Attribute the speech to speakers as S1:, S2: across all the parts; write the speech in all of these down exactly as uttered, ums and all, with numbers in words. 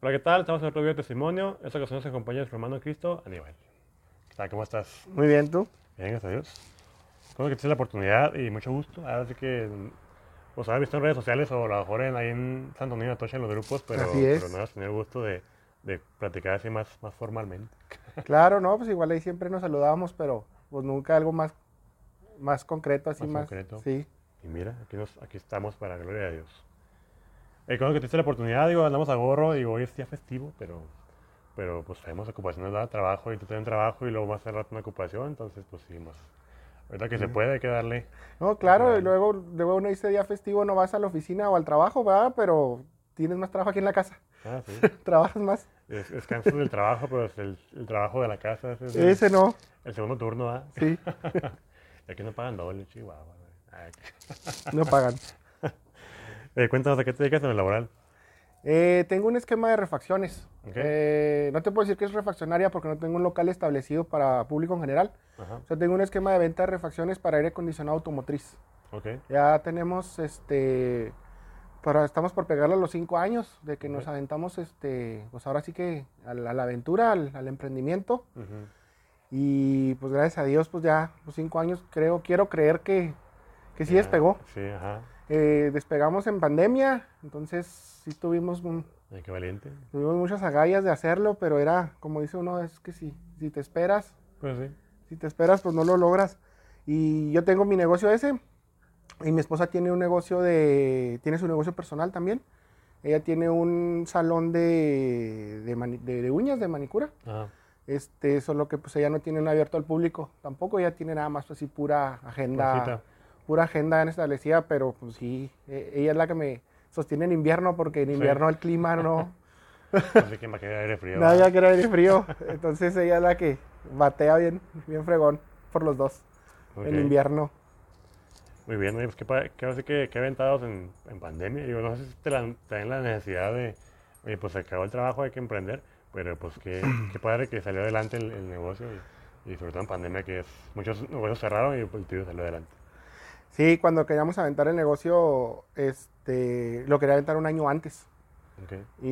S1: Hola, ¿qué tal? Estamos en otro video de testimonio. Esta ocasión nos acompaña nuestro hermano en Cristo, Aníbal. ¿Qué tal? ¿Cómo estás?
S2: Muy bien, ¿tú?
S1: Bien, gracias a Dios. Como que tienes la oportunidad y mucho gusto. Ahora sí que, pues, has visto en redes sociales o a lo mejor en, ahí en Santo Domingo Atocha en los grupos,
S2: Así
S1: pero, pero no
S2: es.
S1: has tenido el gusto de, de platicar así más, más formalmente.
S2: Claro, no, pues igual ahí siempre nos saludábamos, pero pues nunca algo más, más concreto, así
S1: Más
S2: más,
S1: concreto.
S2: sí.
S1: Y mira, aquí, nos, aquí estamos para la gloria de Dios. Eh, como que tienes la oportunidad, digo, andamos a gorro, digo, hoy es día festivo, pero, pero pues tenemos ocupaciones, da trabajo y tú tienes trabajo y luego más hacer rato una ocupación, entonces pues sí, más. Ahorita que se
S2: Sí.
S1: puede, hay que darle,
S2: No,
S1: hay que
S2: claro, y
S1: darle.
S2: luego, luego uno dice día festivo, no vas a la oficina o al trabajo, ¿verdad? Pero tienes más trabajo aquí en la casa,
S1: Ah, sí.
S2: trabajas más.
S1: Es, descanso del trabajo, pero es el, el trabajo de la casa, ese es el,
S2: Ese no,
S1: el segundo turno, ¿ah?
S2: sí,
S1: Y aquí no pagan doble, chihuahua. Güey. Ay,
S2: no pagan.
S1: eh, cuéntanos a qué te dedicas en el laboral.
S2: Eh, tengo un esquema de refacciones.
S1: ¿Ok?
S2: Eh, no te puedo decir que es refaccionaria porque no tengo un local establecido para público en general.
S1: Ajá.
S2: O sea, tengo un esquema de venta de refacciones para aire acondicionado automotriz.
S1: Ok.
S2: Ya tenemos, este, para, estamos por pegarle a los cinco años de que
S1: Ok.
S2: nos aventamos, este, pues ahora sí que a la, a la aventura, al, al emprendimiento.
S1: Ujú.
S2: Y pues gracias a Dios, pues ya los cinco años creo, quiero creer que, que sí
S1: Ya,
S2: despegó.
S1: sí, ajá.
S2: Eh, despegamos en pandemia, entonces sí tuvimos, un-
S1: Ay, qué valiente.
S2: tuvimos muchas agallas de hacerlo, pero era, como dice uno, es que si, si te esperas,
S1: Pues sí.
S2: si te esperas, pues no lo logras. Y yo tengo mi negocio ese, y mi esposa tiene un negocio de, tiene su negocio personal también. Ella tiene un salón de, de, mani- de- de uñas, de manicura.
S1: Ajá.
S2: Este, solo que pues ella no tiene un abierto al público tampoco, ella tiene nada más así pura agenda,
S1: Puercita.
S2: pura agenda establecida, pero pues sí, e- ella es la que me sostiene en invierno, porque en
S1: Sí.
S2: invierno el clima no,
S1: Así que me queda aire frío.
S2: nadie
S1: ¿ah?
S2: quiere aire frío, entonces ella es la que batea bien, bien fregón por los dos,
S1: Ok.
S2: en invierno.
S1: Muy bien, oye, pues qué, pa- qué, así que, qué aventados en, en pandemia. Digo, no sé si te la, traen la necesidad de, oye, pues se acabó el trabajo, hay que emprender, pero pues qué, qué padre que salió adelante el, el negocio y, y sobre todo en pandemia que es, muchos negocios cerraron y pues, el tuyo salió adelante.
S2: Sí, cuando queríamos aventar el negocio, este, lo quería aventar un año antes,
S1: Ok,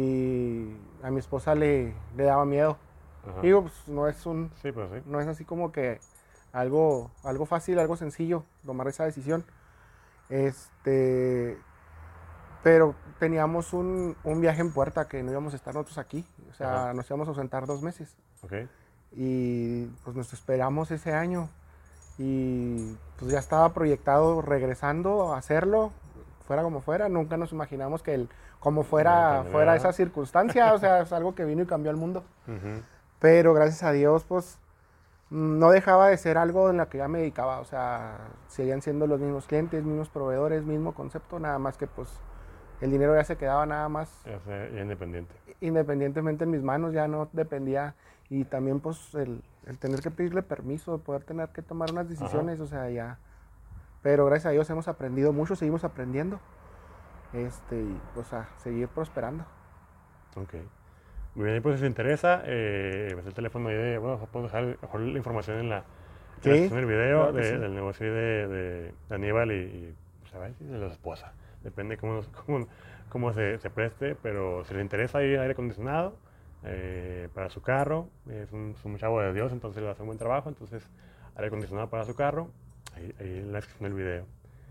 S2: y a mi esposa le, le daba miedo.
S1: ajá.
S2: Digo, pues no es un,
S1: Sí, pues sí.
S2: no es así como que algo, algo fácil, algo sencillo tomar esa decisión. Este, pero teníamos un, un viaje en puerta que no íbamos a estar nosotros aquí. O sea,
S1: Ajá.
S2: nos íbamos a ausentar dos meses.
S1: Ok,
S2: Y pues nos esperamos ese año. Y pues ya estaba proyectado regresando a hacerlo, fuera como fuera. Nunca nos imaginamos que el, como
S1: la
S2: fuera,
S1: pandemia,
S2: fuera
S1: ¿verdad?
S2: esa circunstancia. O sea, es algo que vino y cambió el mundo.
S1: Ujú.
S2: Pero gracias a Dios, pues no dejaba de ser algo en lo que ya me dedicaba, o sea, seguían siendo los mismos clientes, mismos proveedores, mismo concepto, nada más que pues el dinero ya se quedaba nada más
S1: Ya sé, ya independiente.
S2: independientemente en mis manos, ya no dependía, y también pues el, el tener que pedirle permiso, poder tener que tomar unas decisiones, o sea, ya, pero gracias a Dios hemos aprendido mucho, seguimos aprendiendo, este, y pues a seguir prosperando.
S1: Ok. Muy bien, y pues si te interesa, eh, pues el teléfono ahí de, bueno, puedo dejar mejor la información en la, en la
S2: Sí,
S1: descripción del video
S2: claro que
S1: de-
S2: sí.
S1: del negocio ahí de, de, de Aníbal y, y pues, a ver si de la esposa. Depende cómo, nos- cómo, cómo se, se preste, pero si le interesa ahí aire acondicionado eh, para su carro, es un, es un chavo de Dios, entonces le hace un buen trabajo, entonces aire acondicionado para su carro, ahí, ahí en la descripción del video.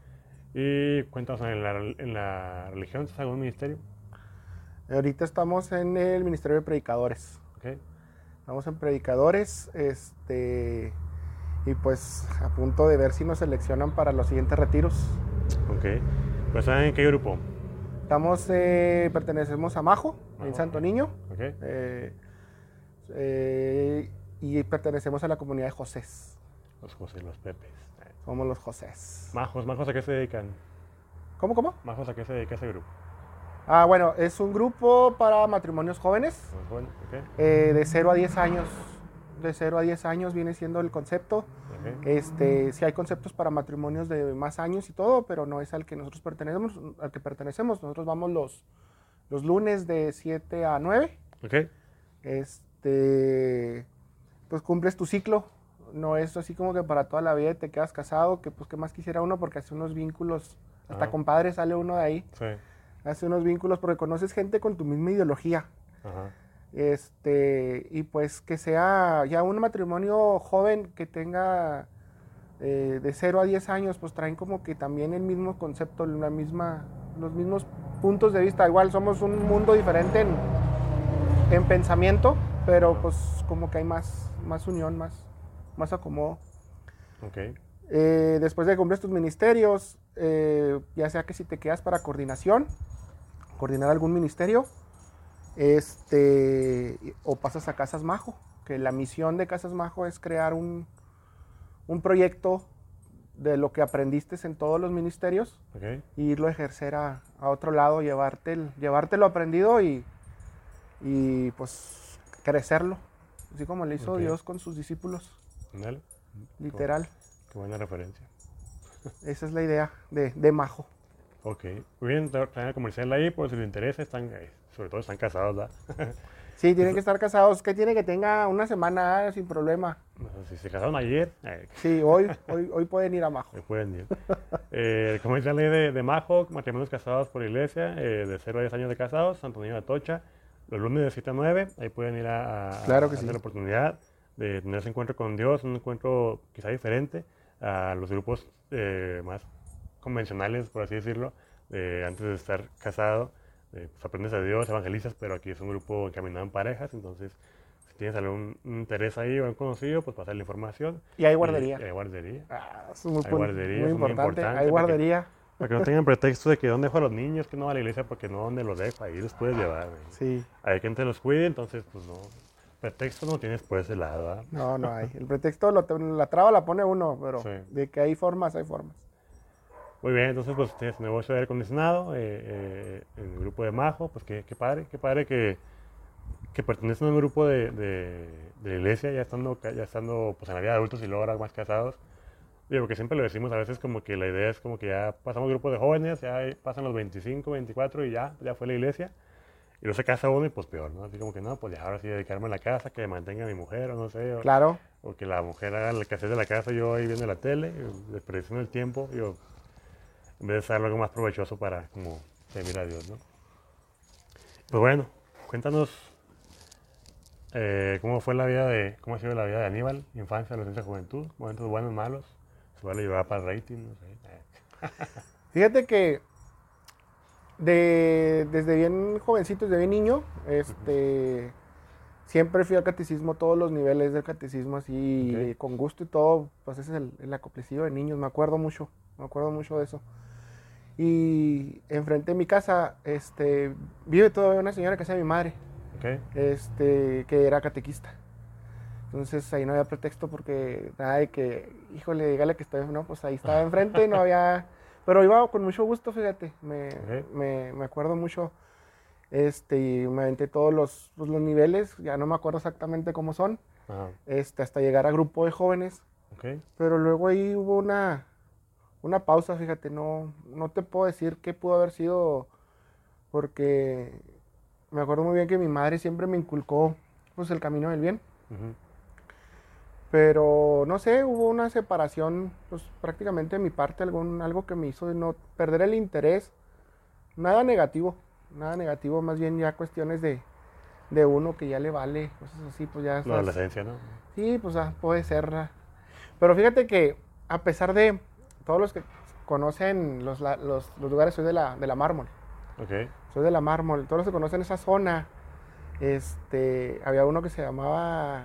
S1: Y cuéntanos, en la, en la religión, ¿estás en algún ministerio?
S2: Ahorita estamos en el Ministerio de Predicadores.
S1: Ok,
S2: Estamos en Predicadores, este, y pues a punto de ver si nos seleccionan para los siguientes retiros.
S1: ok. Pues ¿saben en qué grupo?
S2: Estamos, eh, pertenecemos a Majo,
S1: Ah,
S2: en Santo
S1: ok.
S2: Niño,
S1: Ok.
S2: eh, eh, y pertenecemos a la comunidad de Josés.
S1: Los José, los Pepes. Eh,
S2: Somos los Josés.
S1: Majos, majos, ¿a qué se dedican?
S2: ¿Cómo, cómo?
S1: Majos, ¿a qué se dedica ese grupo?
S2: Ah, bueno, es un grupo para matrimonios jóvenes,
S1: Los jóvenes, ok.
S2: eh, de cero a diez años. De cero a diez años viene siendo el concepto.
S1: Ok.
S2: Este, sí hay conceptos para matrimonios de más años y todo, pero no es al que nosotros pertenecemos, al que pertenecemos. Nosotros vamos los, los lunes de siete a nueve.
S1: Ok.
S2: Este, pues cumples tu ciclo. No es así como que para toda la vida te quedas casado, que pues qué más quisiera uno, porque hace unos vínculos, hasta
S1: Ajá.
S2: compadre sale uno de ahí,
S1: Sí.
S2: hace unos vínculos porque conoces gente con tu misma ideología.
S1: Ajá.
S2: Este, y pues que sea ya un matrimonio joven que tenga eh, de cero a diez años, pues traen como que también el mismo concepto, la misma, los mismos puntos de vista. Igual somos un mundo diferente en, en pensamiento, pero
S1: Ajá.
S2: pues como que hay más, más unión, más, más acomodo.
S1: Ok.
S2: Eh, después de que cumples tus ministerios, eh, ya sea que si te quedas para coordinación, coordinar algún ministerio, este, o pasas a Casas Majo, que la misión de Casas Majo es crear un, un proyecto de lo que aprendiste en todos los ministerios
S1: Ok.
S2: y irlo a ejercer a, a otro lado, llevarte, el, llevarte lo aprendido y, y pues crecerlo, así como le hizo
S1: Ok.
S2: Dios con sus discípulos,
S1: Dale.
S2: literal.
S1: Qué buena referencia.
S2: Esa es la idea de, de Majo.
S1: Ok. Muy bien, traen comercial ahí, por si les interesa, están, eh, sobre todo están casados, ¿verdad?
S2: Sí, tienen que estar casados. ¿Qué tiene que tenga una semana ah, sin problema?
S1: No sé, si se casaron ayer, eh,
S2: Sí, hoy, hoy, hoy pueden ir a Majo.
S1: me pueden ir. Eh, comercial ahí de, de Majo, matrimonios casados por iglesia, eh, de cero a diez años de casados, Santo Niño de Atocha, los lunes de siete a nueve, ahí pueden ir a, a,
S2: Claro
S1: a
S2: que sí.
S1: tener la oportunidad de tener ese encuentro con Dios, un encuentro quizá diferente a los grupos eh, más convencionales, por así decirlo, de antes de estar casado, eh, pues aprendes a Dios, evangelizas, pero aquí es un grupo encaminado en parejas, entonces si tienes algún interés ahí o un conocido, pues pasar la información.
S2: Y hay
S1: Y,
S2: guardería.
S1: y hay guardería.
S2: Ah, eso es muy,
S1: Hay
S2: pun-
S1: guardería,
S2: muy
S1: eso es muy
S2: importante.
S1: importante.
S2: Hay
S1: Para que,
S2: guardería.
S1: para que no tengan pretexto de que dónde dejo a los niños, que no va a la iglesia porque no dónde los dejo, ahí los puedes llevar. güey.
S2: Sí.
S1: Hay quien te los cuide, entonces pues no. Pretexto no tienes por ese lado. ¿verdad?
S2: No, no hay. El pretexto, lo, la traba la pone uno, pero
S1: Sí.
S2: de que hay formas, hay formas.
S1: Muy bien, entonces pues tienes negocio de aire acondicionado, eh, eh, en el grupo de Majo, pues qué, qué padre, qué padre que, que pertenecen a un grupo de, de, de la iglesia, ya estando, ya estando pues en la vida de adultos y luego ahora más casados. Digo, porque siempre lo decimos a veces como que la idea es como que ya pasamos grupo de jóvenes, ya pasan los veinticinco, veinticuatro y ya, ya fue la iglesia. Y luego se casa uno y pues peor, ¿no? Así como que no, pues ya ahora sí dedicarme a la casa, que mantenga a mi mujer o no sé. O,
S2: Claro.
S1: o que la mujer haga el quehacer de la casa, yo ahí viendo la tele, desperdiciando el tiempo, yo, en vez de hacer algo más provechoso para como servir a Dios, ¿no? Pues bueno, cuéntanos eh, cómo fue la vida de, cómo ha sido la vida de Aníbal, infancia, adolescencia, juventud, momentos buenos, malos, se vale llevar para el rating, no sé.
S2: Fíjate que de, desde bien jovencito, desde bien niño, este, siempre fui al catecismo, todos los niveles del catecismo, así,
S1: Okay.
S2: con gusto y todo, pues ese es el, el acoplecillo de niños, me acuerdo mucho, me acuerdo mucho de eso. Y enfrente de mi casa, este, vive todavía una señora que es mi madre,
S1: Okay.
S2: este, que era catequista. Entonces ahí no había pretexto porque nada de que, híjole, dígale que estoy, no, pues ahí estaba enfrente, no había, pero iba con mucho gusto, fíjate, me,
S1: Ok.
S2: me, me acuerdo mucho, este, y me aventé todos los, pues, los niveles, ya no me acuerdo exactamente cómo son,
S1: Ajá.
S2: este, hasta llegar a grupo de jóvenes,
S1: Okay.
S2: pero luego ahí hubo una, una pausa, fíjate, no, no te puedo decir qué pudo haber sido, porque me acuerdo muy bien que mi madre siempre me inculcó, pues, el camino del bien.
S1: Ujú.
S2: Pero no sé, hubo una separación, pues prácticamente de mi parte, algún, algo que me hizo de no perder el interés. Nada negativo, nada negativo, más bien ya cuestiones de, de uno que ya le vale, cosas así, pues ya
S1: La
S2: estás.
S1: adolescencia, ¿no?
S2: Sí, pues ah, puede ser. ah. Pero fíjate que a pesar de todos los que conocen los, la- los, los lugares, soy de la, de la Mármol,
S1: Okay.
S2: soy de la Mármol, todos los que conocen esa zona, este, había uno que se llamaba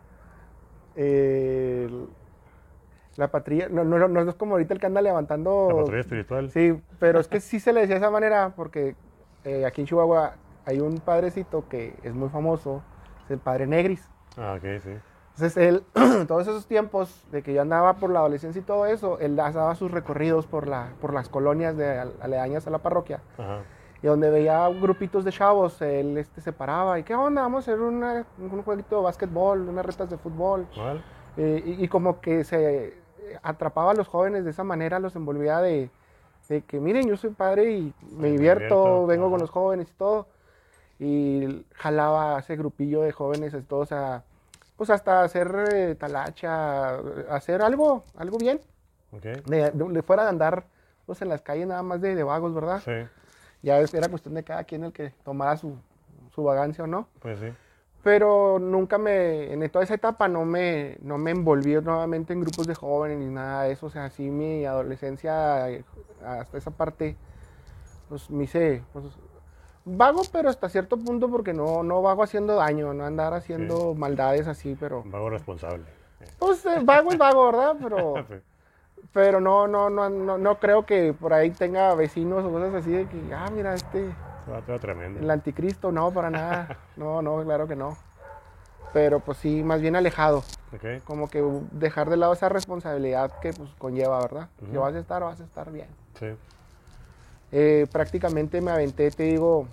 S2: eh, la patrulla, no, no, no es como ahorita el que anda
S1: La
S2: levantando.
S1: patrulla espiritual.
S2: Sí, pero es que sí se le decía de esa manera porque eh, aquí en Chihuahua hay un padrecito que es muy famoso, es el padre Negris.
S1: Ah, ok, sí.
S2: Entonces él, todos esos tiempos de que yo andaba por la adolescencia y todo eso, él daba sus recorridos por, la, por las colonias de aledañas a la parroquia.
S1: Ajá.
S2: Y donde veía grupitos de chavos, él este, se paraba. ¿Y qué onda? Vamos a hacer una, un jueguito de básquetbol, unas retas de fútbol.
S1: ¿Vale?
S2: Eh, y, y como que se atrapaba a los jóvenes de esa manera, los envolvía de, de que miren, yo soy padre y me
S1: Me
S2: divierto,
S1: divierto,
S2: vengo
S1: ajá.
S2: con los jóvenes y todo. Y jalaba a ese grupillo de jóvenes, todos a, pues hasta hacer eh, talacha, hacer algo, algo bien,
S1: Ok.
S2: de, de, de fuera de andar pues, en las calles nada más de, de vagos, ¿verdad?
S1: Sí.
S2: Ya era cuestión de cada quien el que tomara su, su vagancia o no.
S1: Pues sí.
S2: Pero nunca me, en toda esa etapa no me, no me envolví nuevamente en grupos de jóvenes ni nada de eso. O sea, sí mi adolescencia, hasta esa parte, pues me hice, pues, vago, pero hasta cierto punto, porque no, no vago haciendo daño, no andar haciendo
S1: Sí.
S2: maldades así, pero...
S1: Vago responsable.
S2: Pues eh, vago es vago, ¿verdad? Pero,
S1: Sí.
S2: pero no, no, no, no, no creo que por ahí tenga vecinos o cosas así de que, ah, mira, este,
S1: Va todo tremendo.
S2: el anticristo, no, para nada. No, no, claro que no. Pero pues sí, más bien alejado.
S1: Ok.
S2: Como que dejar de lado esa responsabilidad que pues conlleva, ¿verdad?
S1: Ujú.
S2: Si vas a estar, vas a estar bien.
S1: Sí.
S2: Eh, prácticamente me aventé, te digo,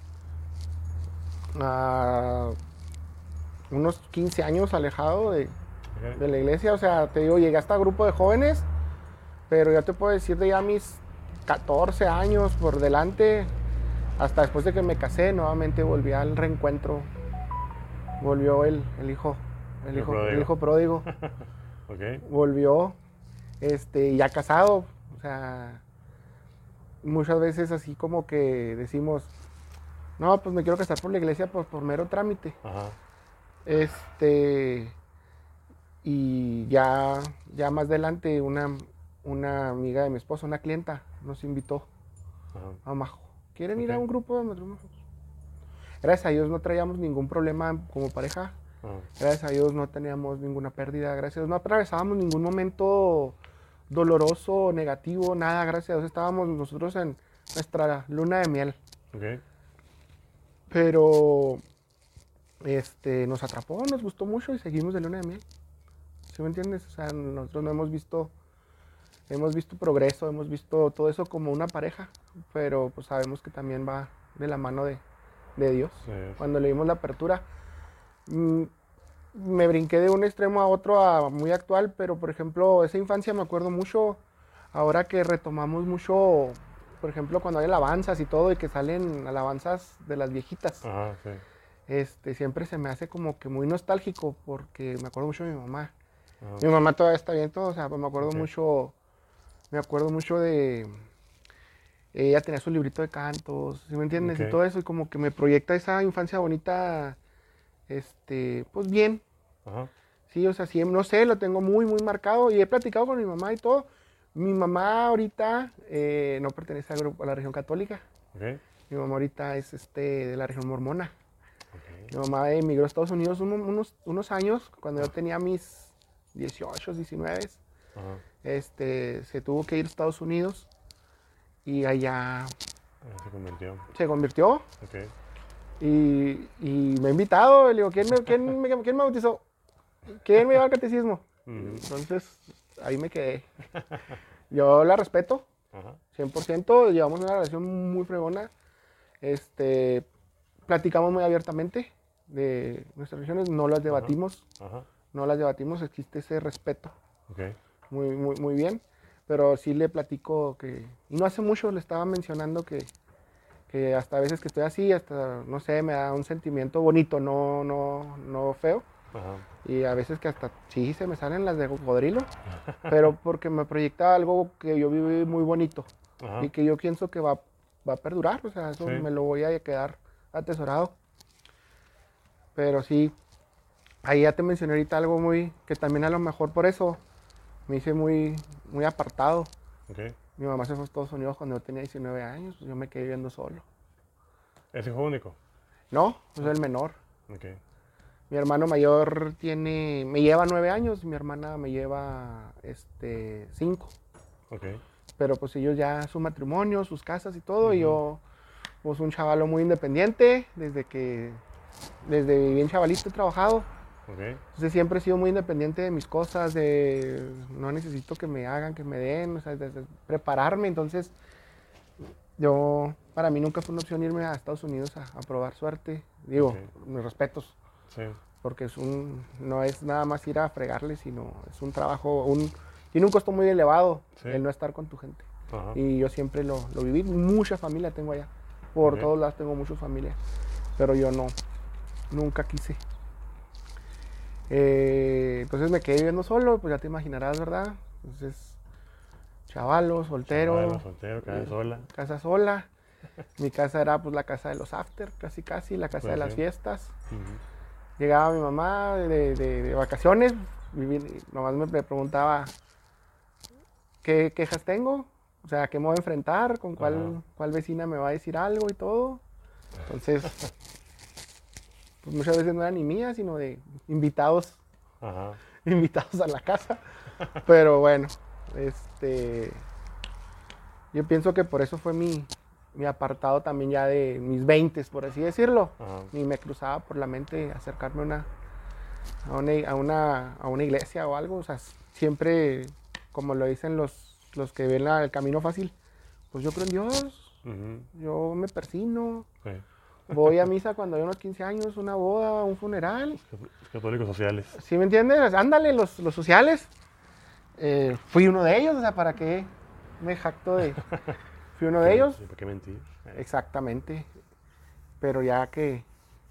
S2: a unos quince años alejado de,
S1: Ok.
S2: de la iglesia. O sea, te digo, llegué hasta grupo de jóvenes, pero ya te puedo decir de ya mis catorce años por delante, hasta después de que me casé, nuevamente volví al reencuentro. Volvió el, el hijo, el
S1: El
S2: hijo,
S1: pródigo.
S2: el hijo pródigo.
S1: Ok.
S2: Volvió, este, ya casado. O sea, muchas veces así como que decimos, no, pues me quiero casar por la iglesia por, por mero trámite.
S1: Ajá.
S2: Este, y ya, ya más adelante una, una amiga de mi esposa, una clienta, nos invitó
S1: Ajá.
S2: a Majo. ¿Quieren ir a
S1: Ok.
S2: un grupo de matrimonio? Gracias a Dios no traíamos ningún problema como pareja.
S1: Ajá.
S2: Gracias a Dios no teníamos ninguna pérdida. Gracias a Dios no atravesábamos ningún momento doloroso, negativo, nada. Gracias a Dios estábamos nosotros en nuestra luna de miel.
S1: Ok.
S2: Pero este, nos atrapó, nos gustó mucho y seguimos de luna de miel. ¿Sí me entiendes? O sea, nosotros no hemos visto, hemos visto progreso, hemos visto todo eso como una pareja, pero pues sabemos que también va de la mano de, de Dios.
S1: Sí, sí.
S2: Cuando le dimos la apertura, mm, me brinqué de un extremo a otro a muy actual, pero por ejemplo, esa infancia me acuerdo mucho, ahora que retomamos mucho, por ejemplo, cuando hay alabanzas y todo, y que salen alabanzas de las viejitas.
S1: Ajá, sí.
S2: Este, siempre se me hace como que muy nostálgico, porque me acuerdo mucho de mi mamá.
S1: Ajá.
S2: Mi mamá todavía está bien, todo, o sea, pues me acuerdo
S1: Ok.
S2: mucho, me acuerdo mucho de, ella tenía su librito de cantos, ¿sí me entiendes?
S1: Ok.
S2: Y todo eso, y como que me proyecta esa infancia bonita, este, pues bien,
S1: Ajá.
S2: sí, o sea, sí, no sé, lo tengo muy, muy marcado, y he platicado con mi mamá y todo. Mi mamá ahorita eh, no pertenece al grupo, a la religión católica,
S1: Ok.
S2: mi mamá ahorita es este, de la religión mormona.
S1: Ok.
S2: Mi mamá emigró a Estados Unidos uno- unos, unos años, cuando yo tenía mis dieciocho, diecinueve,
S1: Ajá.
S2: este, se tuvo que ir a Estados Unidos y allá
S1: Ahí se convirtió.
S2: se convirtió
S1: Ok.
S2: y, y me ha invitado. Le digo, ¿quién me, quién, me, quién me bautizó? ¿Quién me lleva al catecismo?
S1: Ujú.
S2: Entonces, ahí me quedé. Yo la respeto,
S1: Ajá.
S2: cien por ciento, llevamos una relación muy fregona. Este, platicamos muy abiertamente de nuestras religiones, no las debatimos,
S1: Ajá.
S2: no las debatimos, existe ese respeto
S1: Ok.
S2: muy, muy, muy bien, pero sí le platico que, y no hace mucho le estaba mencionando que, que hasta a veces que estoy así, hasta, no sé, me da un sentimiento bonito, no, no, no feo,
S1: Ajá.
S2: y a veces que hasta sí se me salen las de cocodrilo, pero porque me proyecta algo que yo viví muy bonito
S1: Ajá.
S2: y que yo pienso que va, va a perdurar, o sea, eso
S1: Sí.
S2: me lo voy a quedar atesorado. Pero sí, ahí ya te mencioné ahorita algo muy, que también a lo mejor por eso me hice muy, muy apartado.
S1: Ok.
S2: Mi mamá se fue a Estados Unidos cuando yo tenía diecinueve años, pues yo me quedé viviendo solo.
S1: ¿Es hijo único?
S2: No, yo soy el menor.
S1: Ok.
S2: Mi hermano mayor tiene, me lleva nueve años, mi hermana me lleva este, cinco.
S1: Ok.
S2: Pero pues ellos ya su matrimonio, sus casas y todo, y
S1: Ujú.
S2: yo pues un chavalo muy independiente, desde que, desde bien chavalito he trabajado.
S1: Ok.
S2: Entonces siempre he sido muy independiente de mis cosas, de no necesito que me hagan, que me den, o sea, de, de prepararme. Entonces yo, para mí nunca fue una opción irme a Estados Unidos a, a probar suerte. Digo,
S1: Ok.
S2: mis respetos,
S1: Sí.
S2: porque es un, no es nada más ir a fregarle, sino es un trabajo, un, tiene un costo muy elevado
S1: Sí.
S2: el no estar con tu gente.
S1: Ajá.
S2: Y yo siempre lo, lo viví, mucha familia tengo allá, por
S1: Ok.
S2: todos lados tengo mucha familia, pero yo no, nunca quise. Eh, entonces me quedé viviendo solo, pues ya te imaginarás, ¿verdad? Entonces, chavalo, soltero,
S1: Chavalo, soltero, casa
S2: eh,
S1: sola.
S2: casa sola. Mi casa era pues la casa de los after, casi casi, la casa
S1: Pues
S2: de las
S1: sí.
S2: fiestas.
S1: Ujú.
S2: Llegaba mi mamá de, de- de vacaciones, viví- nomás me me preguntaba qué quejas tengo, o sea, qué me voy a enfrentar, con
S1: Ajá.
S2: cuál, cuál vecina me va a decir algo y todo. Entonces, pues muchas veces no eran ni mías, sino de invitados,
S1: Ajá.
S2: invitados a la casa. Pero bueno, este, yo pienso que por eso fue mi, mi apartado también ya de mis veintes, por así decirlo.
S1: Ajá.
S2: Ni me cruzaba por la mente acercarme a una, a una, a una, a una iglesia o algo. O sea, siempre, como lo dicen los, los que ven la- el camino fácil, pues yo creo en Dios,
S1: Ujú.
S2: yo me persino,
S1: Sí.
S2: voy a misa cuando hay unos quince años, una boda, un funeral.
S1: Los católicos sociales.
S2: ¿Sí me entiendes? Ándale, los, los sociales. Eh, fui uno de ellos, o sea, ¿para qué me jacto de... Fui uno de
S1: ¿Qué men-
S2: ellos,
S1: sí, ¿Para qué mentir? Eh,
S2: exactamente. Pero ya que,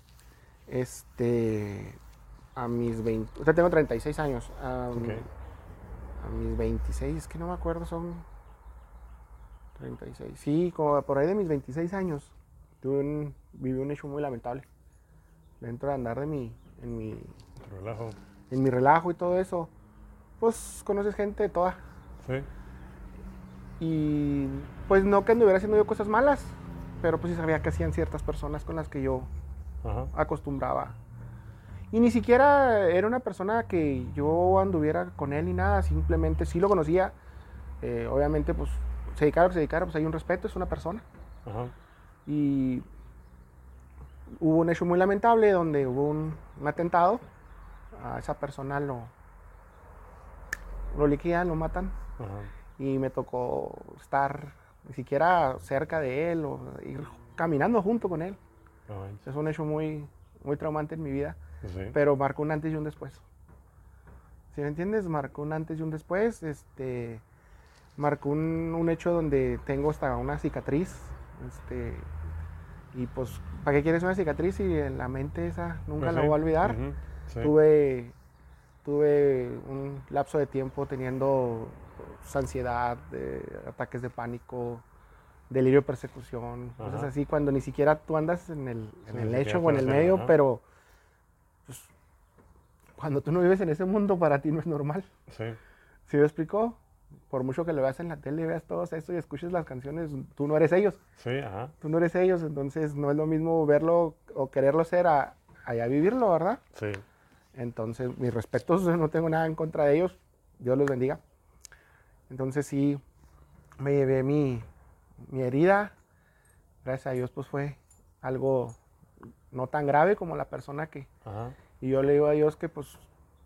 S2: este, a mis veinte, o sea, tengo treinta y seis años. A,
S1: Ok.
S2: a mis veintiséis, es que no me acuerdo, son treinta y seis. Sí, como por ahí de mis veintiséis años, tuve un, viví un hecho muy lamentable. Dentro de andar de mi, en mi,
S1: Te relajo.
S2: en mi relajo y todo eso, pues conoces gente de toda.
S1: Sí.
S2: Y pues no que anduviera haciendo yo cosas malas, pero pues sí sabía que hacían ciertas personas con las que yo
S1: Ajá.
S2: acostumbraba. Y ni siquiera era una persona que yo anduviera con él ni nada, simplemente sí lo conocía. Eh, obviamente, pues se dedicara a lo que se dedicara, pues hay un respeto, es una persona.
S1: Ajá.
S2: Y hubo un hecho muy lamentable donde hubo un, un atentado. A esa persona lo, lo liquidan, lo matan.
S1: Ajá.
S2: Y me tocó estar ni siquiera cerca de él o ir caminando junto con él.
S1: No manches.
S2: Es un hecho muy, muy traumante en mi vida,
S1: Sí.
S2: pero marcó un antes y un después. ¿Sí me entiendes? Marcó un antes y un después. Este, marcó un, un hecho donde tengo hasta una cicatriz. Este, y pues, ¿para qué quieres una cicatriz si en la mente esa nunca
S1: Pues
S2: la
S1: sí.
S2: voy a olvidar?
S1: Ujú. Sí.
S2: Tuve, tuve un lapso de tiempo teniendo pues, ansiedad, eh, ataques de pánico, delirio de persecución,
S1: Ajá.
S2: cosas así, cuando ni siquiera tú andas en el, en
S1: Sí,
S2: el
S1: ni
S2: hecho
S1: siquiera
S2: o en el
S1: puedes hacerlo,
S2: medio,
S1: ajá.
S2: pero pues, cuando tú no vives en ese mundo, para ti no es normal.
S1: Sí.
S2: ¿Sí me explicó? Por mucho que lo veas en la tele, veas todo esto y escuches las canciones, tú no eres ellos.
S1: Sí, ajá.
S2: Tú no eres ellos, entonces no es lo mismo verlo o quererlo ser a allá vivirlo, ¿verdad?
S1: Sí.
S2: Entonces, mis respetos, no tengo nada en contra de ellos. Dios los bendiga. Entonces sí, me llevé mi, mi herida. Gracias a Dios, pues fue algo no tan grave como la persona que...
S1: Ajá.
S2: Y yo le digo a Dios que pues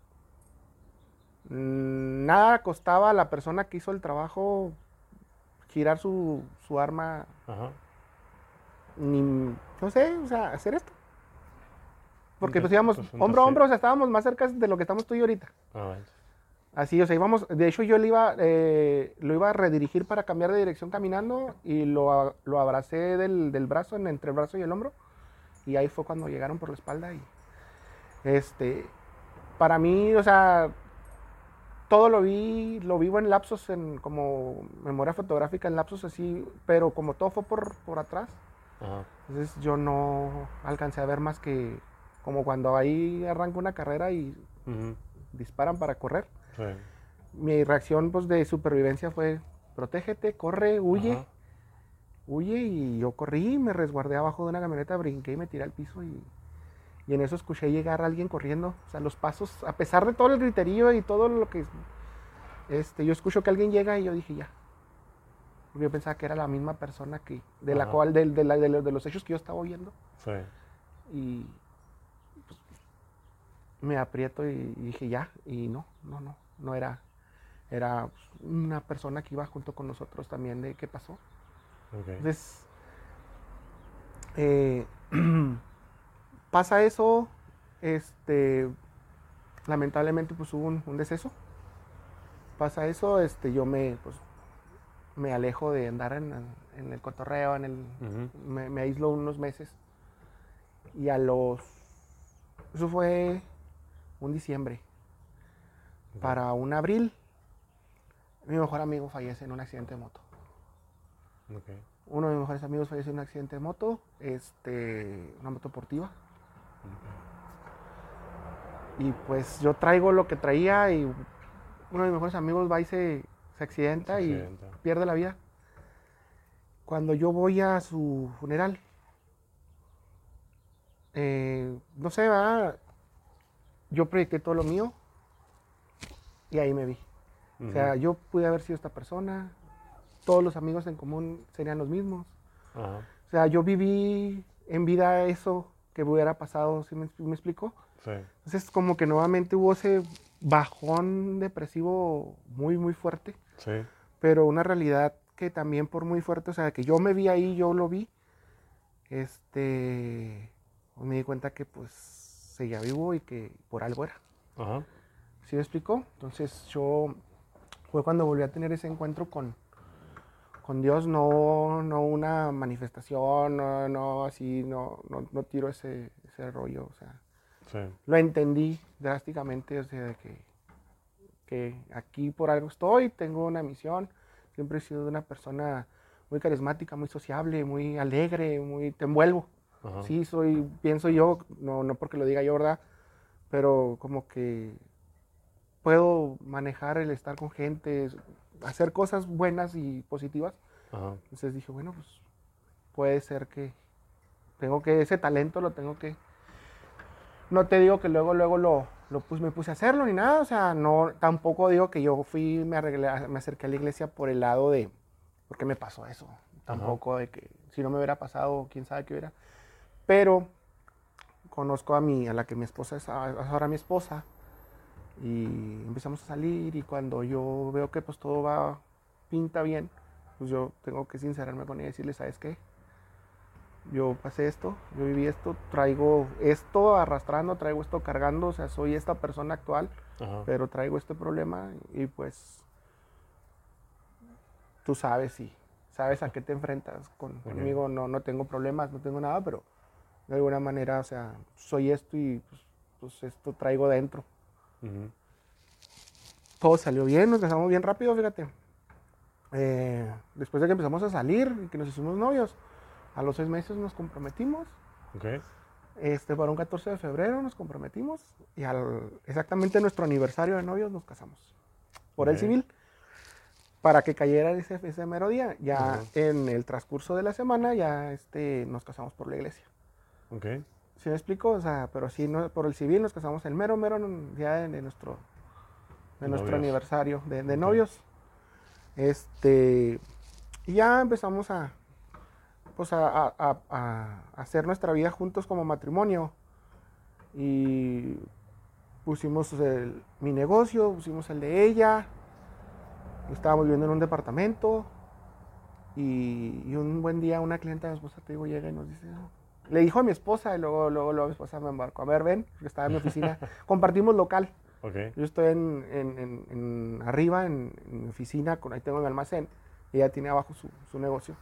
S2: mm, nada costaba a la persona que hizo el trabajo girar su, su arma,
S1: Ajá.
S2: ni, no sé, o sea, hacer esto. Porque pues
S1: Entonces-
S2: íbamos
S1: entonces,
S2: hombro a
S1: sí.
S2: hombro, o sea, estábamos más cerca de lo que estamos tú y yo ahorita.
S1: No manches.
S2: Así, o sea, íbamos, de hecho yo le iba, eh, lo iba a redirigir para cambiar de dirección caminando y lo, a- lo abracé del, del brazo, en, entre el brazo y el hombro. Y ahí fue cuando llegaron por la espalda y, este, para mí, o sea, todo lo vi, lo vivo en lapsos, en como memoria fotográfica, en lapsos así, pero como todo fue por, por atrás,
S1: Ajá.
S2: entonces yo no alcancé a ver más que como cuando ahí arranca una carrera y
S1: Ujú.
S2: disparan para correr.
S1: Sí.
S2: Mi reacción pues de supervivencia fue protégete, corre, huye,
S1: Ajá.
S2: huye y yo corrí, me resguardé abajo de una camioneta, brinqué y me tiré al piso y, y en eso escuché llegar a alguien corriendo, o sea, los pasos, a pesar de todo el griterío y todo lo que, este, yo escucho que alguien llega y yo dije ya, porque yo pensaba que era la misma persona que, de la
S1: Ajá.
S2: cual, de, de la- de los, de los hechos que yo estaba oyendo
S1: Sí.
S2: y pues, me aprieto y, y dije ya, y no, no, no, no era, era pues, una persona que iba junto con nosotros también de qué pasó.
S1: Ok.
S2: Entonces, eh, pasa eso, este, lamentablemente pues hubo un, un deceso, pasa eso, este, yo me, pues, me alejo de andar en, en el cotorreo, en el,
S1: Ujú.
S2: me, me aíslo unos meses y a los, eso fue un diciembre,
S1: Ok.
S2: para un abril, mi mejor amigo fallece en un accidente de moto.
S1: Ok.
S2: Uno de mis mejores amigos falleció en un accidente de moto, este, una moto deportiva. Y pues yo traigo lo que traía y uno de mis mejores amigos va y se, se accidenta
S1: Se
S2: y
S1: accidenta.
S2: pierde la vida. Cuando yo voy a su funeral, eh, no sé, ¿verdad? Yo proyecté todo lo mío y ahí me vi.
S1: Uh-huh.
S2: O sea, yo pude haber sido esta persona, todos los amigos en común serían los mismos.
S1: Uh-huh.
S2: O sea, yo viví en vida eso que hubiera pasado, ¿sí me, me explico?
S1: Sí.
S2: Entonces, como que nuevamente hubo ese bajón depresivo muy, muy fuerte.
S1: Sí.
S2: Pero una realidad que también por muy fuerte, o sea, que yo me vi ahí, yo lo vi, este, me di cuenta que pues seguía vivo y que por algo era.
S1: Uh-huh.
S2: ¿Sí me explicó? Entonces yo, fue cuando volví a tener ese encuentro con, con Dios, no, no una manifestación, no, no así, no, no, no tiro ese, ese rollo, o sea,
S1: sí.
S2: Lo entendí drásticamente, o sea, de que, que aquí por algo estoy, tengo una misión, siempre he sido una persona muy carismática, muy sociable, muy alegre, muy, te envuelvo. Uh-huh. Sí, soy, pienso yo, no, no porque lo diga yo, ¿verdad? Pero como que puedo manejar el estar con gente, hacer cosas buenas y positivas. Uh-huh. Entonces dije, bueno, pues puede ser que tengo que, ese talento lo tengo que, no te digo que luego, luego lo, lo pues, me puse a hacerlo ni nada, o sea, no, tampoco digo que yo fui, me, arreglé, me acerqué a la iglesia por el lado de, ¿por qué me pasó eso? Tampoco uh-huh. de que, si no me hubiera pasado, quién sabe qué hubiera. Pero conozco a mi, a la que mi esposa es ahora mi esposa, y empezamos a salir, y cuando yo veo que pues todo va, pinta bien, pues yo tengo que sincerarme con ella y decirle, ¿sabes qué? Yo pasé esto, yo viví esto, traigo esto arrastrando, traigo esto cargando, o sea, soy esta persona actual, uh-huh. pero traigo este problema y pues tú sabes y sabes a qué te enfrentas con, okay. conmigo, no, no tengo problemas, no tengo nada, pero de alguna manera, o sea, soy esto y pues, pues esto traigo dentro. Uh-huh. Todo salió bien, nos casamos bien rápido, fíjate. Eh, después de que empezamos a salir y que nos hicimos novios, a los seis meses nos comprometimos.
S1: Okay.
S2: Este, para un catorce de febrero nos comprometimos y al exactamente nuestro aniversario de novios nos casamos. Por okay. el civil. Para que cayera ese, ese mero día. Ya uh-huh. en el transcurso de la semana ya este, nos casamos por la iglesia.
S1: Okay.
S2: ¿Sí me explico? O sea, pero sí, no, por el civil nos casamos el mero, mero día de, de nuestro, de nuestro aniversario de, de okay. novios. Este, y ya empezamos a pues a, a, a hacer nuestra vida juntos como matrimonio y pusimos el, mi negocio, pusimos el de ella, estábamos viviendo en un departamento y, y un buen día una clienta de mi esposa, te digo, llega y nos dice, oh. le dijo a mi esposa y luego, luego, luego mi esposa me embarcó, a ver, ven, porque estaba en mi oficina, compartimos local,
S1: okay.
S2: yo estoy en, en, en, en arriba en, en mi oficina, con, ahí tengo mi almacén, y ella tiene abajo su, su negocio.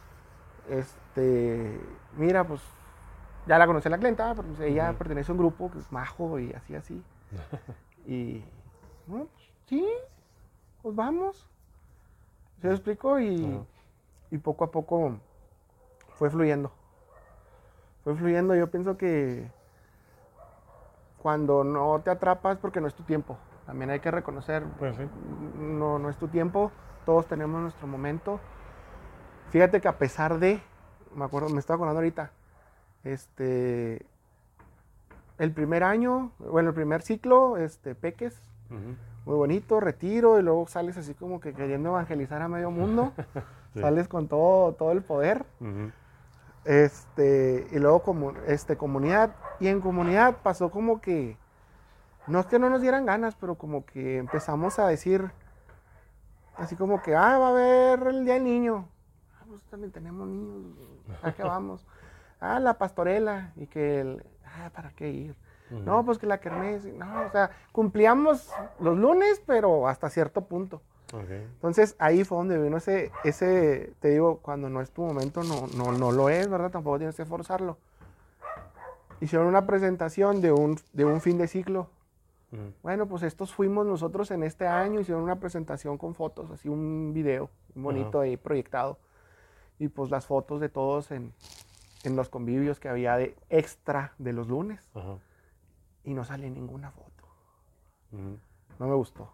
S2: Este, mira, pues ya la conocí a la clienta, pero pues, ella uh-huh. pertenece a un grupo que es majo y así, así. Y, bueno, pues, sí, pues vamos. ¿Se lo explico? Y, uh-huh. y poco a poco fue fluyendo. Fue fluyendo. Yo pienso que cuando no te atrapas porque no es tu tiempo. También hay que reconocer,
S1: pues sí.
S2: no, no es tu tiempo. Todos tenemos nuestro momento. Fíjate que a pesar de, me acuerdo, me estaba acordando ahorita, este, el primer año, bueno, el primer ciclo, este, Peques, uh-huh. muy bonito, retiro, y luego sales así como que queriendo evangelizar a medio mundo, sí. sales con todo, todo el poder, uh-huh. este, y luego como, este, comunidad, y en comunidad pasó como que, no es que no nos dieran ganas, pero como que empezamos a decir, así como que, ah, va a haber el Día del Niño. Pues también tenemos niños, ¿a qué vamos? Ah, la pastorela, y que, el, ah, ¿para qué ir? Uh-huh. No, pues que la kermés, no, o sea, cumplíamos los lunes, pero hasta cierto punto.
S1: Okay.
S2: Entonces, ahí fue donde vino ese, ese, te digo, cuando no es tu momento, no, no, no lo es, ¿verdad? Tampoco tienes que forzarlo. Hicieron una presentación de un, de un fin de ciclo. Uh-huh. Bueno, pues estos fuimos nosotros en este año, hicieron una presentación con fotos, así un video bonito uh-huh. ahí proyectado. y pues las fotos de todos en, en los convivios que había de extra de los lunes.
S1: Ajá.
S2: Y no sale ninguna foto.
S1: Ujú.
S2: No me gustó.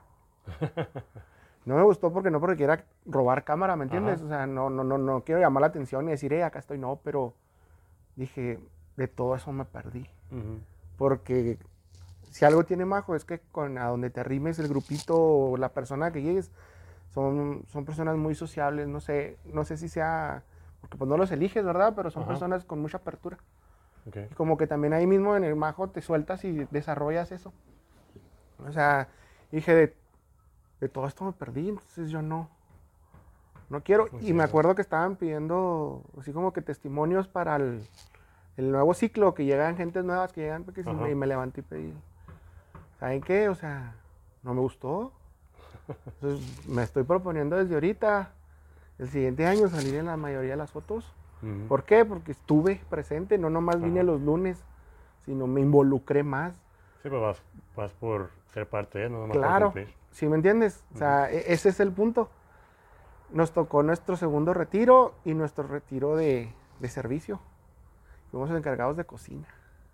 S2: No me gustó porque no porque quiera robar cámara, ¿me entiendes?
S1: Ajá.
S2: O sea, no, no, no, no quiero llamar la atención y decir, eh, acá estoy, no, pero dije, de todo eso me perdí.
S1: Ujú.
S2: Porque si algo tiene Majo es que con a donde te arrimes el grupito o la persona que llegues, son, son personas muy sociables, no sé, no sé si sea, porque pues no los eliges, ¿verdad? Pero son
S1: Ajá.
S2: personas con mucha apertura.
S1: Okay.
S2: Y como que también ahí mismo en el Majo te sueltas y desarrollas eso. O sea, dije, de, de todo esto me perdí, entonces yo no, no quiero.
S1: Muy
S2: Y
S1: chido.
S2: me acuerdo que estaban pidiendo así como que testimonios para el, el nuevo ciclo, que llegan gentes nuevas, que llegan, porque sí,
S1: Ajá.
S2: y me levanté y pedí, ¿saben qué? O sea, no me gustó. Entonces me estoy proponiendo desde ahorita, el siguiente año, salir en la mayoría de las fotos.
S1: Ujú.
S2: ¿Por qué? Porque estuve presente, no nomás vine
S1: Ajá.
S2: los lunes, sino me involucré más.
S1: Sí, pues vas, vas por ser parte de, no nomás por
S2: Claro,
S1: cumplir.
S2: ¿sí me entiendes? O sea, e- ese es el punto. Nos tocó nuestro segundo retiro y nuestro retiro de, de servicio. Fuimos los encargados de cocina.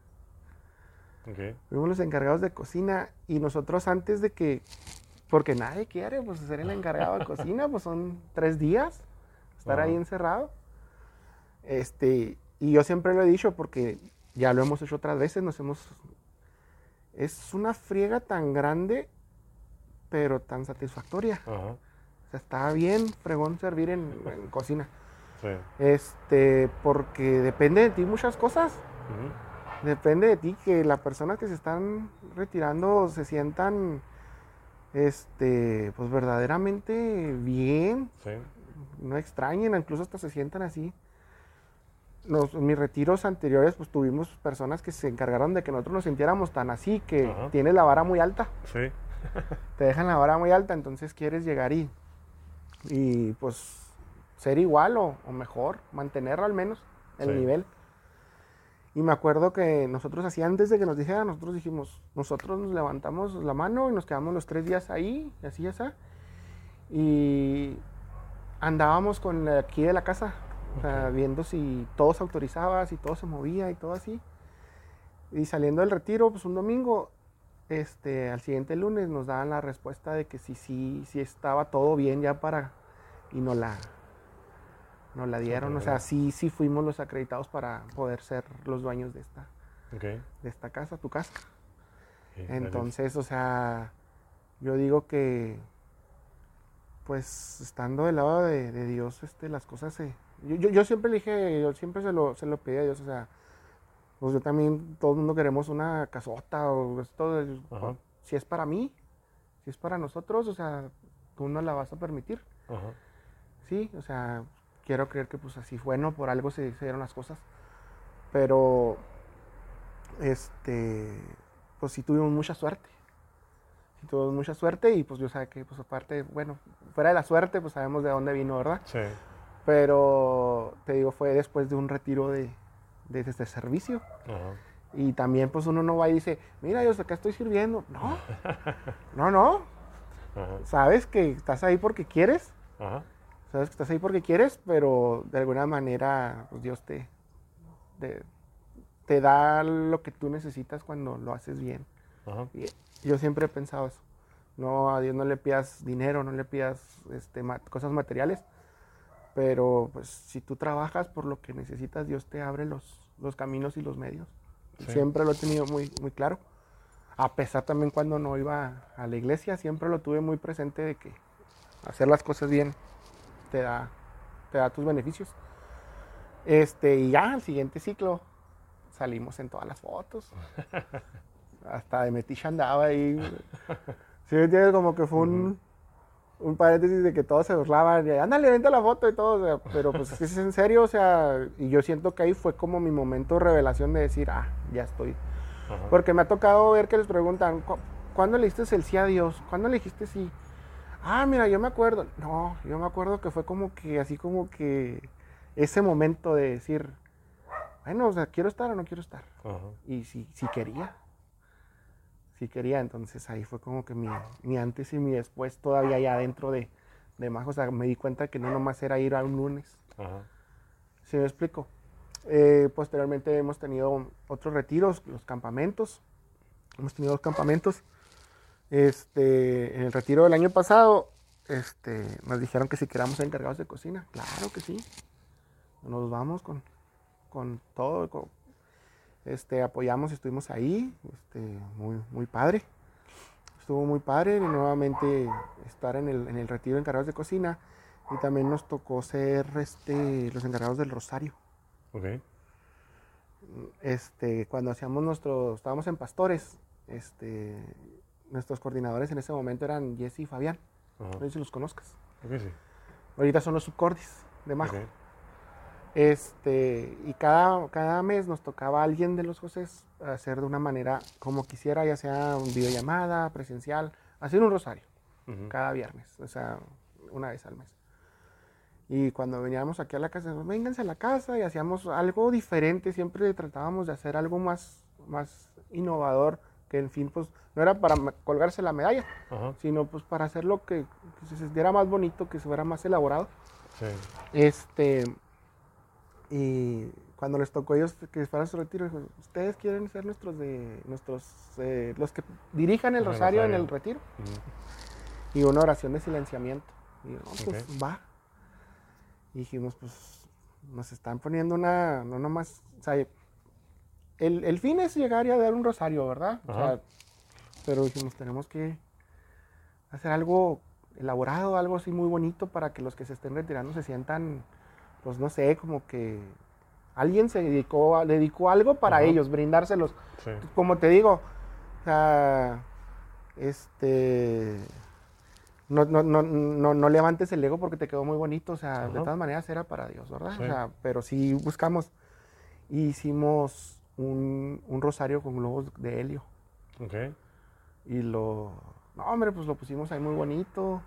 S1: Okay.
S2: Fuimos los encargados de cocina y nosotros antes de que, porque nadie quiere pues ser el encargado de cocina, pues son tres días estar ahí
S1: Ajá.
S2: encerrado. Este, y yo siempre lo he dicho porque ya lo hemos hecho otras veces, nos hemos... Es una friega tan grande, pero tan satisfactoria.
S1: Ajá.
S2: O sea, está bien fregón servir en, en cocina.
S1: Sí.
S2: Este, porque depende de ti muchas cosas.
S1: Ujú.
S2: Depende de ti que las personas que se están retirando se sientan, este, pues verdaderamente bien,
S1: Sí.
S2: no extrañen, incluso hasta se sientan así. Nos, en mis retiros anteriores, pues tuvimos personas que se encargaron de que nosotros nos sintiéramos tan así, que
S1: Ajá.
S2: tienes la vara muy alta,
S1: Sí.
S2: te dejan la vara muy alta, entonces quieres llegar y, y pues ser igual o, o mejor, mantenerlo al menos el
S1: Sí.
S2: nivel. Y me acuerdo que nosotros así antes de que nos dijeran, nosotros dijimos, nosotros nos levantamos la mano y nos quedamos los tres días ahí, así, así. Y andábamos con aquí de la casa, o sea,
S1: Ok.
S2: viendo si todo se autorizaba, si todo se movía y todo así. Y saliendo del retiro, pues un domingo, este, al siguiente lunes nos daban la respuesta de que sí, sí, sí estaba todo bien ya para... Y nos la, nos la dieron, o sea, sí, sí fuimos los acreditados para poder ser los dueños de esta,
S1: Ok.
S2: de esta casa, tu casa.
S1: Ok, gracias.
S2: Entonces, o sea, yo digo que, pues, estando del lado de, de Dios, este, las cosas se... Yo, yo, yo siempre le dije, yo siempre se lo, se lo pedí a Dios, o sea, pues yo también, todo el mundo queremos una casota o esto,
S1: Ajá.
S2: si es para mí, si es para nosotros, o sea, tú no la vas a permitir,
S1: Ajá.
S2: ¿sí? O sea, quiero creer que pues así fue, ¿no? Por algo se, se dieron las cosas, pero, este, pues sí tuvimos mucha suerte. Sí tuvimos mucha suerte y pues yo sé que, pues aparte, bueno, fuera de la suerte, pues sabemos de dónde vino, ¿verdad?
S1: Sí.
S2: Pero, te digo, fue después de un retiro de, de, de, de servicio.
S1: Ajá.
S2: Y también pues uno no va y dice, mira, yo acá estoy sirviendo. No, no, no.
S1: Ajá.
S2: Sabes que estás ahí porque quieres.
S1: Ajá.
S2: Sabes que estás ahí porque quieres, pero de alguna manera pues Dios te, te, te da lo que tú necesitas cuando lo haces bien.
S1: Ajá.
S2: Y yo siempre he pensado eso. No, a Dios no le pidas dinero, no le pidas este, ma- cosas materiales. Pero pues si tú trabajas por lo que necesitas, Dios te abre los, los caminos y los medios.
S1: Sí.
S2: Siempre lo he tenido muy, muy claro. A pesar también cuando no iba a la iglesia, siempre lo tuve muy presente de que hacer las cosas bien te da, te da tus beneficios. Este, y ya, el siguiente ciclo, salimos en todas las fotos. Hasta de metiche andaba ahí. ¿Sí me entiendes? Como que fue un, un paréntesis de que todos se burlaban. Y, ándale, vente la foto y todo. O sea, pero pues es en serio, o sea, y yo siento que ahí fue como mi momento de revelación de decir, ah, ya estoy.
S1: Ajá.
S2: Porque me ha tocado ver que les preguntan, "¿Cu- ¿cuándo le dijiste el sí a Dios? ¿Cuándo le dijiste sí? Ah, mira, yo me acuerdo. No, yo me acuerdo que fue como que, así como que ese momento de decir, bueno, o sea, ¿quiero estar o no quiero estar?
S1: Ajá.
S2: Y si, si quería, si quería, entonces ahí fue como que mi, mi antes y mi después todavía ya dentro de, de Majo. O sea, me di cuenta que no nomás era ir a un lunes,
S1: Ajá.
S2: ¿Sí me explico? Eh, posteriormente hemos tenido otros retiros, los campamentos. Hemos tenido dos campamentos. Este, en el retiro del año pasado, este, nos dijeron que si queríamos ser encargados de cocina. Claro que sí. Nos vamos con, con todo. Con, este, apoyamos, estuvimos ahí. Este, muy, muy padre. Estuvo muy padre nuevamente estar en el, en el retiro de encargados de cocina. Y también nos tocó ser este, los encargados del rosario.
S1: Ok.
S2: Este, cuando hacíamos nuestros, estábamos en Pastores, este, nuestros coordinadores en ese momento eran Jesse y Fabián.
S1: Ajá.
S2: No sé si los conozcas.
S1: Ok, sí.
S2: Ahorita son los subcordis de Majo.
S1: Ok.
S2: Este, y cada, cada mes nos tocaba a alguien de los Josés hacer de una manera como quisiera, ya sea un videollamada, presencial, hacer un rosario
S1: Ujú.
S2: cada viernes, o sea, una vez al mes. Y cuando veníamos aquí a la casa, vénganse a la casa y hacíamos algo diferente, siempre tratábamos de hacer algo más, más innovador, que en fin, pues no era para colgarse la medalla,
S1: Ajá.
S2: sino pues para hacerlo que, que se sintiera más bonito, que se fuera más elaborado.
S1: Sí.
S2: Este, y cuando les tocó a ellos que fueran su retiro, dijo, ustedes quieren ser nuestros de, nuestros, eh, los que dirijan el
S1: Ajá,
S2: rosario en
S1: rosario.
S2: el retiro.
S1: Ujú.
S2: Y una oración de silenciamiento. Y no, pues
S1: Ok.
S2: va. Y dijimos, pues nos están poniendo una, no nomás, o sea, el, el fin es llegar y a dar un rosario, ¿verdad? O
S1: Ajá.
S2: sea, pero dijimos, tenemos que hacer algo elaborado, algo así muy bonito para que los que se estén retirando se sientan, pues no sé, como que alguien se dedicó, a- dedicó algo para
S1: Ajá.
S2: ellos, brindárselos.
S1: Sí.
S2: Como te digo, o sea, este, no, no, no, no, no levantes el ego porque te quedó muy bonito, o sea, de
S1: Ajá.
S2: todas maneras era para Dios, ¿verdad?
S1: Sí.
S2: O sea, pero sí buscamos, hicimos un, un rosario con globos de helio
S1: Ok.
S2: y lo, no hombre, pues lo pusimos ahí muy bonito,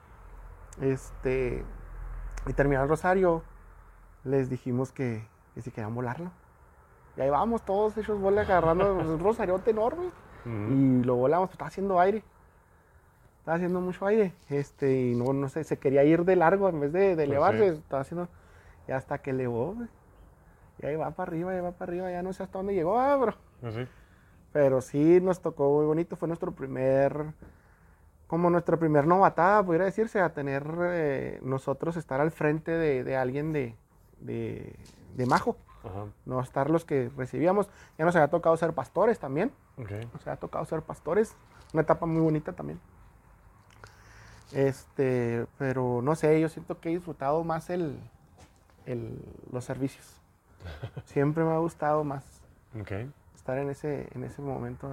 S2: este, y terminó el rosario, les dijimos que, que si querían volarlo. Y ahí vamos todos hechos bola agarrando un rosariote enorme.
S1: Ujú.
S2: Y lo volamos, pues estaba haciendo aire. Estaba haciendo mucho aire. Este, y no, no sé, se quería ir de largo en vez de, de
S1: Pues
S2: elevarse.
S1: sí.
S2: Estaba haciendo. Y hasta que elevó, güey. Y ahí va para arriba, ahí va para arriba. Ya no sé hasta dónde llegó, ah, bro.
S1: Pues sí.
S2: Pero sí nos tocó muy bonito. Fue nuestro primer. Como nuestra primer novatada, pudiera decirse, a tener eh, nosotros estar al frente de, de alguien de, de, de Majo.
S1: Ajá.
S2: No estar los que recibíamos. Ya nos había tocado ser pastores también.
S1: Ok.
S2: Nos había tocado ser pastores. Una etapa muy bonita también. Este, pero no sé, yo siento que he disfrutado más el, el, los servicios. Siempre me ha gustado más
S1: Ok.
S2: estar en ese, en ese momento.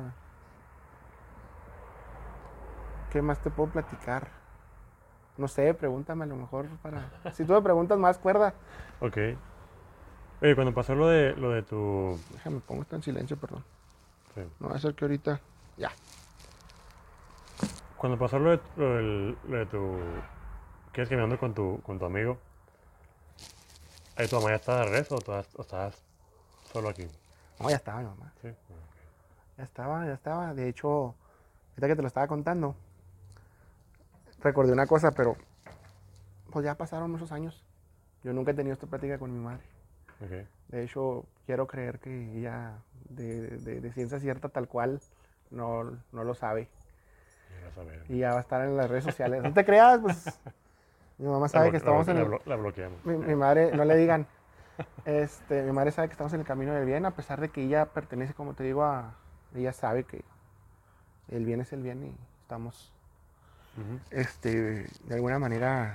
S2: ¿Qué más te puedo platicar? No sé, pregúntame a lo mejor para... Si tú me preguntas más, cuerda.
S1: Ok. Oye, cuando pasó lo de, lo de tu...
S2: Déjame, pongo esto en silencio, perdón.
S1: Sí.
S2: No va a ser que ahorita... Ya.
S1: Cuando pasó lo de, lo del- lo de tu... ¿Quieres caminando con tu, con tu amigo? ¿Ahí tu mamá ya estaba de regreso o, todas- o estabas solo aquí?
S2: No, ya estaba mi mamá.
S1: Sí.
S2: Ya estaba, ya estaba. De hecho, ahorita que te lo estaba contando, recordé una cosa, pero pues ya pasaron muchos años. Yo nunca he tenido esta plática con mi madre.
S1: Ok.
S2: De hecho, quiero creer que ella, de, de- de ciencia cierta, tal cual, no, no lo sabe.
S1: Ya vas a ver.
S2: Y ya va a estar en las redes sociales. No te creas, pues mi mamá
S1: La,
S2: sabe
S1: blo-
S2: que
S1: la
S2: estamos
S1: blo-
S2: en
S1: la
S2: el...
S1: blo- la bloqueamos.
S2: Mi, mi madre, no le digan, este, mi madre sabe que estamos en el camino del bien, a pesar de que ella pertenece, como te digo, a... Ella sabe que el bien es el bien y estamos,
S1: Ujú.
S2: este, de alguna manera,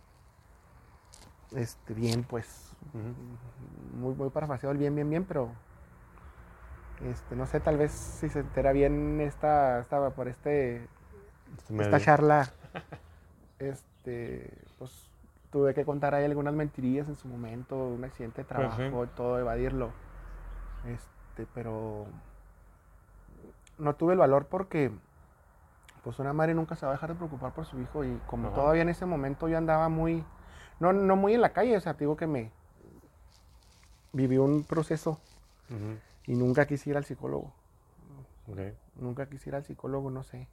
S2: este, bien, pues,
S1: Ujú.
S2: muy, muy parafraseado el bien, bien, bien, pero, este, no sé, tal vez si se entera bien esta, esta por este,
S1: Este
S2: esta
S1: medio.
S2: charla, este, pues, tuve que contar ahí algunas mentirillas en su momento, un accidente de
S1: Pues sí.
S2: trabajo, todo, evadirlo, este, pero no tuve el valor porque, pues, una madre nunca se va a dejar de preocupar por su hijo y como
S1: Ajá.
S2: todavía en ese momento yo andaba muy, no, no muy en la calle, o sea, te digo que me viví un proceso
S1: Ujú.
S2: y nunca quise ir al psicólogo,
S1: Ok.
S2: nunca quise ir al psicólogo, no sé.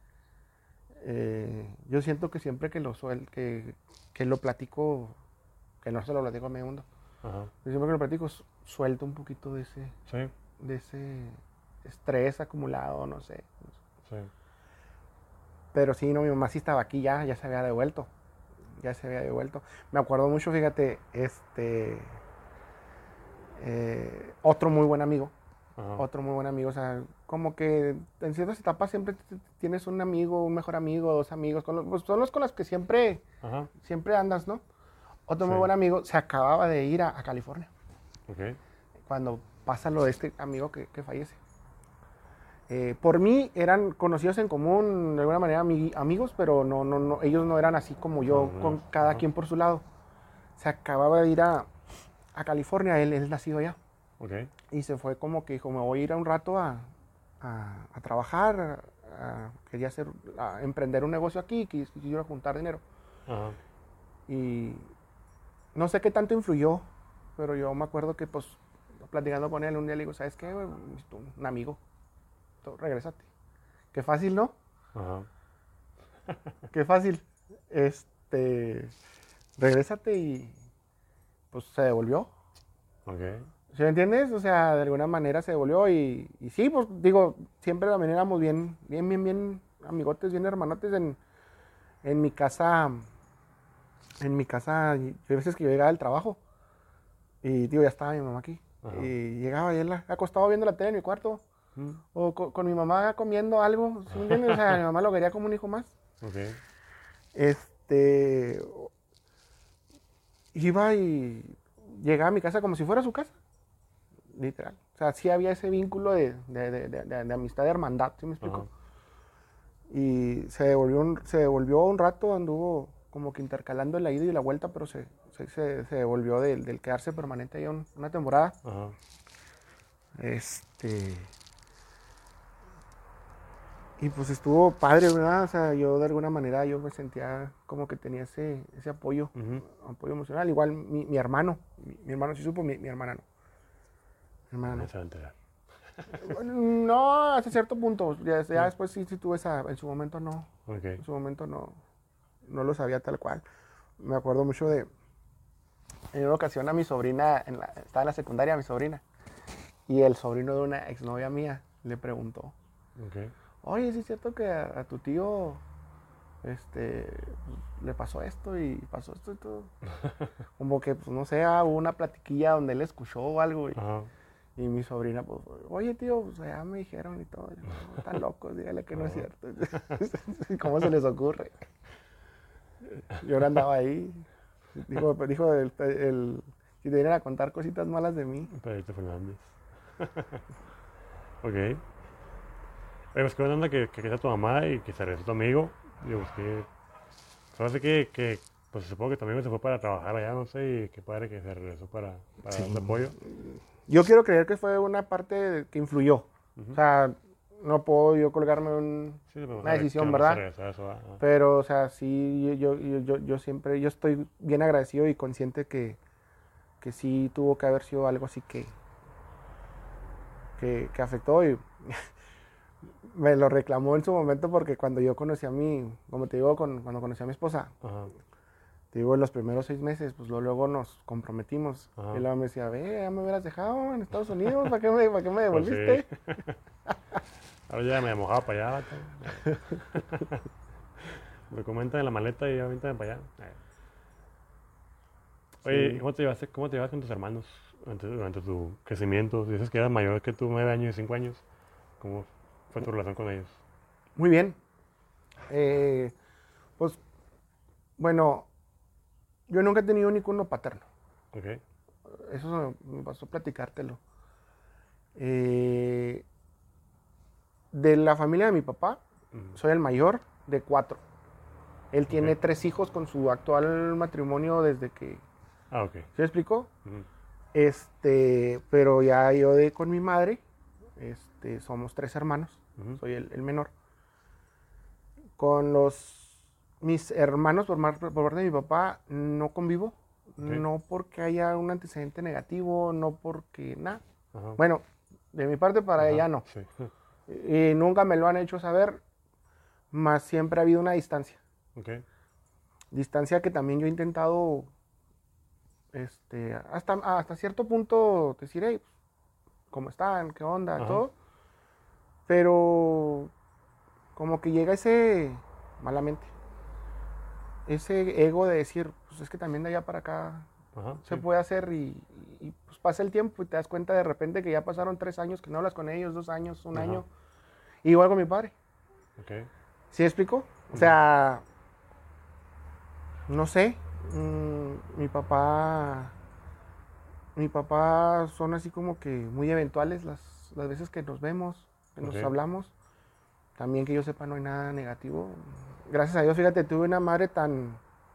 S2: Eh, yo siento que siempre que lo, suel, que, que lo platico, que no se lo platico a medio mundo,
S1: Ajá.
S2: Yo siempre que lo platico, su- suelto un poquito de ese,
S1: Sí,
S2: de ese estrés acumulado, no sé.
S1: sí.
S2: Pero sí, no, mi mamá sí estaba aquí ya, ya se había devuelto. Ya se había devuelto. Me acuerdo mucho, fíjate, este. eh, otro muy buen amigo.
S1: Ajá.
S2: Otro muy buen amigo. O sea, como que en ciertas etapas siempre t- t- tienes un amigo, un mejor amigo, dos amigos. Con los, pues son los con los que siempre,
S1: Ajá.
S2: siempre andas, ¿no? Otro
S1: Sí.
S2: muy buen amigo se acababa de ir a, a California.
S1: Ok.
S2: Cuando pasa lo de este amigo que, que fallece. Eh, por mí eran conocidos en común, de alguna manera ami- amigos, pero no, no, no, ellos no eran así como yo,
S1: No, no,
S2: con cada
S1: ajá.
S2: quien por su lado. Se acababa de ir a, a California, él es nacido allá.
S1: Ok.
S2: Y se fue como que dijo, me voy a ir a un rato a, a, a trabajar, a- a- quería hacer, a emprender un negocio aquí, quis- quisiera juntar dinero.
S1: Ajá.
S2: Y no sé qué tanto influyó, pero yo me acuerdo que pues platicando con él un día le digo, ¿sabes qué? güey? Necesito un amigo, tú, regrésate. Qué fácil, ¿no?
S1: Ajá.
S2: Qué fácil. Este, regrésate y pues se devolvió.
S1: Ok.
S2: ¿Sí me entiendes? O sea, de alguna manera se devolvió y, y sí, pues digo, siempre también éramos bien, bien, bien, bien amigotes, bien hermanotes en, en mi casa. En mi casa, y- hay veces que yo llegaba del trabajo y digo, ya estaba mi mamá aquí.
S1: Ajá.
S2: Y llegaba y él acostado viendo la tele en mi cuarto
S1: Mm.
S2: o co- con, mi mamá comiendo algo, ¿sí me entiendes? O sea, mi mamá lo quería como un hijo más.
S1: Ok.
S2: Este, iba y llegaba a mi casa como si fuera su casa, literal. O sea, sí había ese vínculo de, de, de, de, de- de amistad, de hermandad, ¿sí me explico?
S1: Ajá.
S2: Y se devolvió, un, se devolvió un rato, anduvo como que intercalando la ida y la vuelta, pero se, se, se, se devolvió del, del quedarse permanente ahí un- una temporada.
S1: Ajá.
S2: Este. Y pues estuvo padre, ¿verdad? O sea, yo de alguna manera yo me sentía como que tenía ese, ese apoyo,
S1: Ujú.
S2: apoyo emocional. Igual mi, mi hermano, mi, mi hermano sí supo, mi, mi hermana no. Mi hermana
S1: No
S2: no.
S1: se va a enterar.
S2: Bueno, no, hasta cierto punto. Ya, ya
S1: Sí.
S2: después sí, sí tuve esa. En su momento no.
S1: Ok.
S2: En su momento no, no lo sabía tal cual. Me acuerdo mucho de. En una ocasión a mi sobrina, en la- estaba en la secundaria mi sobrina, y el sobrino de una exnovia mía le preguntó:
S1: Ok.
S2: Oye, ¿sí es cierto que a, a tu tío este, pues, le pasó esto y pasó esto y todo? Como que, pues no sé, ah, hubo una platiquilla donde él escuchó o algo. Y,
S1: Ajá.
S2: y mi sobrina, pues, oye, tío, pues ya me dijeron y todo. Yo, no, están locos, dígale que no es
S1: Ajá.
S2: cierto. ¿Cómo se les ocurre? Yo ahora andaba ahí. Dijo, dijo el, el, si te vienen a contar cositas malas de mí.
S1: Pedrito Fernández. Ok. Oye, pues qué buena onda que, que, que sea tu mamá y que se regresó tu amigo. Digo, pues que. Solo sé que, que. Pues supongo que tu amigo se fue para trabajar allá, no sé, y qué padre que se regresó para, para
S2: Sí.
S1: darte apoyo.
S2: Yo quiero creer que fue una parte que influyó.
S1: Ujú.
S2: O sea, no puedo yo colgarme un,
S1: Sí, pero
S2: una decisión,
S1: que nomás se
S2: ¿verdad?
S1: regresó eso, ah, ah.
S2: Pero, o sea, sí, yo, yo, yo, yo siempre, yo estoy bien agradecido y consciente que, que sí tuvo que haber sido algo así que, que, que afectó y me lo reclamó en su momento porque cuando yo conocí a mi, como te digo, con- cuando conocí a mi esposa,
S1: Ajá.
S2: te digo, en los primeros seis meses, pues luego, luego nos comprometimos.
S1: Ajá.
S2: Y luego me decía, ve, ya me hubieras dejado en Estados Unidos, ¿para qué me, para qué me
S1: Pues
S2: devolviste?
S1: sí. Ahora ya me mojaba para allá, vato. Documenta en la maleta y avíntame para allá. Eh. Oye,
S2: Sí.
S1: ¿cómo te llevaste, cómo te llevas con tus hermanos durante, durante tu crecimiento? Dices que eras mayor que tú, nueve años y cinco años. ¿Cómo fue tu relación con ellos?
S2: Muy bien. Eh, pues, bueno, yo nunca he tenido un icono paterno.
S1: Ok.
S2: Eso me pasó a platicártelo. Eh, de la familia de mi papá,
S1: Ujú.
S2: soy el mayor de cuatro. Él tiene
S1: Ok.
S2: tres hijos con su actual matrimonio desde que...
S1: Ah, ok.
S2: ¿Se me explicó?
S1: Ujú.
S2: Este, pero ya yo de con mi madre, este, somos tres hermanos,
S1: Ujú.
S2: soy el, el menor. Con los mis hermanos por, mar- por parte de mi papá no convivo, no porque haya un antecedente negativo, no porque nada.
S1: Ajá.
S2: Bueno, de mi parte para
S1: Ajá.
S2: ella no.
S1: Sí.
S2: Y nunca me lo han hecho saber, más siempre ha habido una distancia.
S1: Ok.
S2: Distancia que también yo he intentado este, hasta, hasta cierto punto decir, hey, ¿cómo están? ¿Qué onda?
S1: Ajá.
S2: Todo. Pero como que llega ese, malamente, ese ego de decir, pues es que también de allá para acá
S1: Ajá,
S2: se
S1: sí.
S2: puede hacer y, y, pues pasa el tiempo y te das cuenta de repente que ya pasaron tres años que no hablas con ellos, dos años, un
S1: Ajá.
S2: año. Y igual con mi padre.
S1: Ok.
S2: ¿Sí me explico? O
S1: Ujú.
S2: sea, no sé, mm, mi papá, mi papá son así como que muy eventuales las, las veces que nos vemos, que nos
S1: Ok.
S2: hablamos. También que yo sepa no hay nada negativo. Gracias a Dios, fíjate, tuve una madre tan,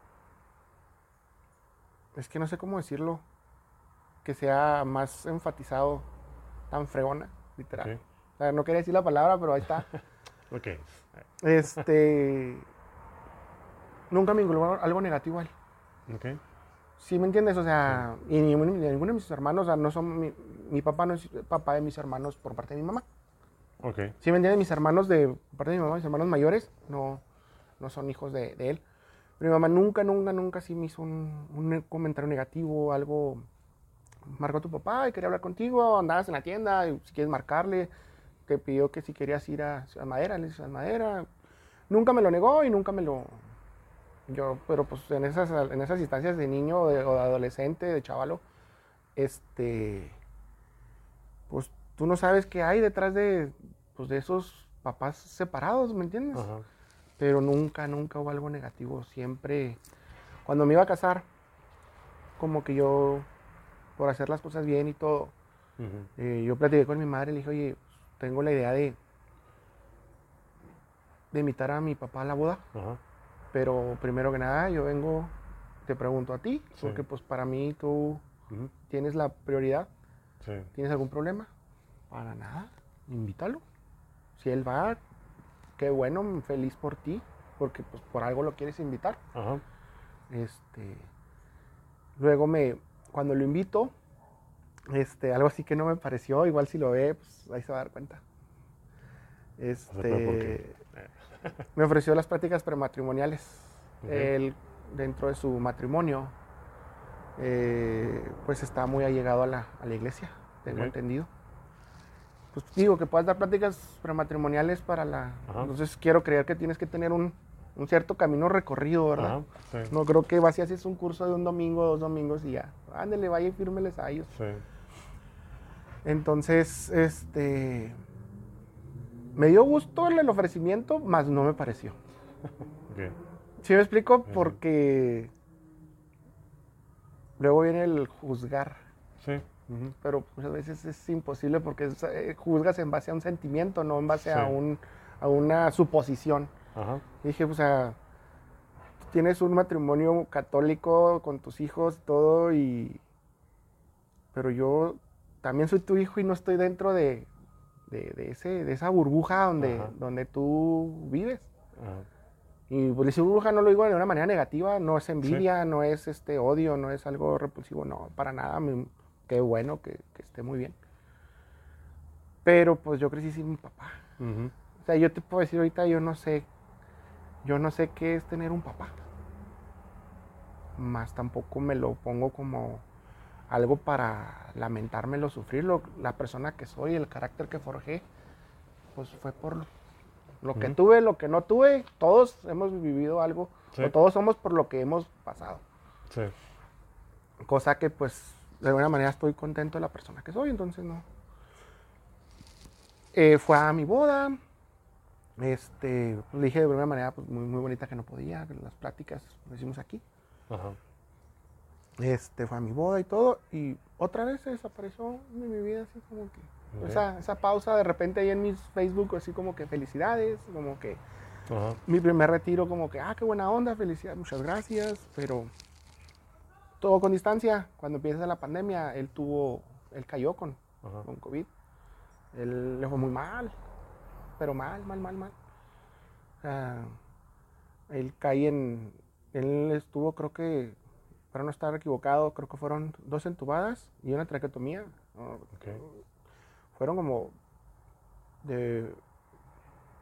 S2: es que no sé cómo decirlo, que sea más enfatizado, tan fregona, literal.
S1: Ok.
S2: O sea, no quería decir la palabra, pero ahí está.
S1: Ok.
S2: Este, nunca me inculcó algo negativo a él.
S1: Ok.
S2: ¿Sí me entiendes? O
S1: Sí.
S2: sea, y ninguno, ni ninguno de mis hermanos, o sea, no son, mi, mi papá no es papá de mis hermanos por parte de mi mamá.
S1: Ok.
S2: ¿Sí me entiendes? Mis hermanos de por parte de mi mamá, mis hermanos mayores, no, no son hijos de, de él. Pero mi mamá nunca, nunca, nunca sí me hizo un, un comentario negativo, algo. Marcó tu papá y quería hablar contigo, andabas en la tienda, y si quieres marcarle, te pidió que si querías ir a Ciudad Madera, le dije Ciudad Madera. Nunca me lo negó y nunca me lo. Yo, pero pues en esas, en esas instancias de niño o de, o de adolescente, de chavalo, este, pues tú no sabes qué hay detrás de, pues, de esos papás separados, ¿me entiendes?
S1: Ajá.
S2: Pero nunca, nunca hubo algo negativo. Siempre, cuando me iba a casar, como que yo, por hacer las cosas bien y todo,
S1: Ujú.
S2: eh, yo platiqué con mi madre y le dije, oye, tengo la idea de, de invitar a mi papá a la boda,
S1: Ajá.
S2: pero primero que nada yo vengo, te pregunto a ti,
S1: Sí.
S2: porque pues para mí tú
S1: Ujú.
S2: tienes la prioridad.
S1: Sí.
S2: ¿Tienes algún problema? Para nada, invítalo. Si él va, qué bueno, feliz por ti, porque pues por algo lo quieres invitar.
S1: Ajá.
S2: Este, luego me, cuando lo invito, este, algo así que no me pareció, igual si lo ve, pues ahí se va a dar cuenta.
S1: O sea, pero ¿por qué?
S2: Este,
S1: Eh,
S2: me ofreció las prácticas prematrimoniales.
S1: Ok.
S2: Él, dentro de su matrimonio, eh, pues está muy allegado a la, a la iglesia, tengo
S1: Ok.
S2: entendido. Pues digo que puedas dar prácticas prematrimoniales para la.
S1: Ajá.
S2: Entonces quiero creer que tienes que tener un, un cierto camino recorrido, ¿verdad?
S1: Ajá. Sí.
S2: No creo que vas y haces un curso de un domingo, dos domingos y ya. Ándale, vaya y fírmeles a ellos.
S1: Sí.
S2: Entonces, este. Me dio gusto el ofrecimiento, mas no me pareció.
S1: Ok.
S2: ¿Sí me explico?
S1: Sí, sí.
S2: Porque luego viene el juzgar.
S1: Sí. Ujú.
S2: Pero muchas veces es imposible porque es, eh, juzgas en base a un sentimiento, no en base
S1: Sí.
S2: a, un, a una suposición.
S1: Ajá.
S2: Y dije, o sea, tienes un matrimonio católico con tus hijos y todo, y... pero yo también soy tu hijo y no estoy dentro de, de, de ese, de esa burbuja donde,
S1: Ajá.
S2: donde tú vives.
S1: Ajá.
S2: Y pues esa burbuja no lo digo de una manera negativa, no es
S1: Sí.
S2: envidia, no es este odio, no es algo repulsivo, no, para nada. Me- qué bueno que, que esté muy bien. Pero pues yo crecí sin mi papá.
S1: Ujú.
S2: O sea, yo te puedo decir ahorita, yo no sé, yo no sé qué es tener un papá. Más tampoco me lo pongo como algo para lamentármelo, sufrirlo. La persona que soy, el carácter que forjé, pues fue por lo que
S1: Ujú.
S2: tuve, lo que no tuve. Todos hemos vivido algo,
S1: Sí.
S2: o todos somos por lo que hemos pasado.
S1: Sí.
S2: Cosa que pues de alguna manera estoy contento de la persona que soy, entonces no. Eh, fue a mi boda, este, pues, le dije de alguna manera pues, muy, muy bonita que no podía, que las pláticas lo hicimos aquí.
S1: Ajá.
S2: Este, fue a mi boda y todo, y otra vez se desapareció de mi vida, así como que,
S1: Ok.
S2: esa, esa pausa de repente ahí en mis Facebook, así como que felicidades, como que
S1: Ajá.
S2: mi primer retiro, como que, ah, qué buena onda, felicidades, muchas gracias, pero todo con distancia. Cuando empieza la pandemia, él tuvo, él cayó con,
S1: Ajá.
S2: con COVID, él le fue muy mal, pero mal, mal, mal, mal. O sea, él cae en, él estuvo, creo que, para no estar equivocado, creo que fueron dos entubadas y una traqueotomía. ¿No?
S1: Ok.
S2: Fueron como de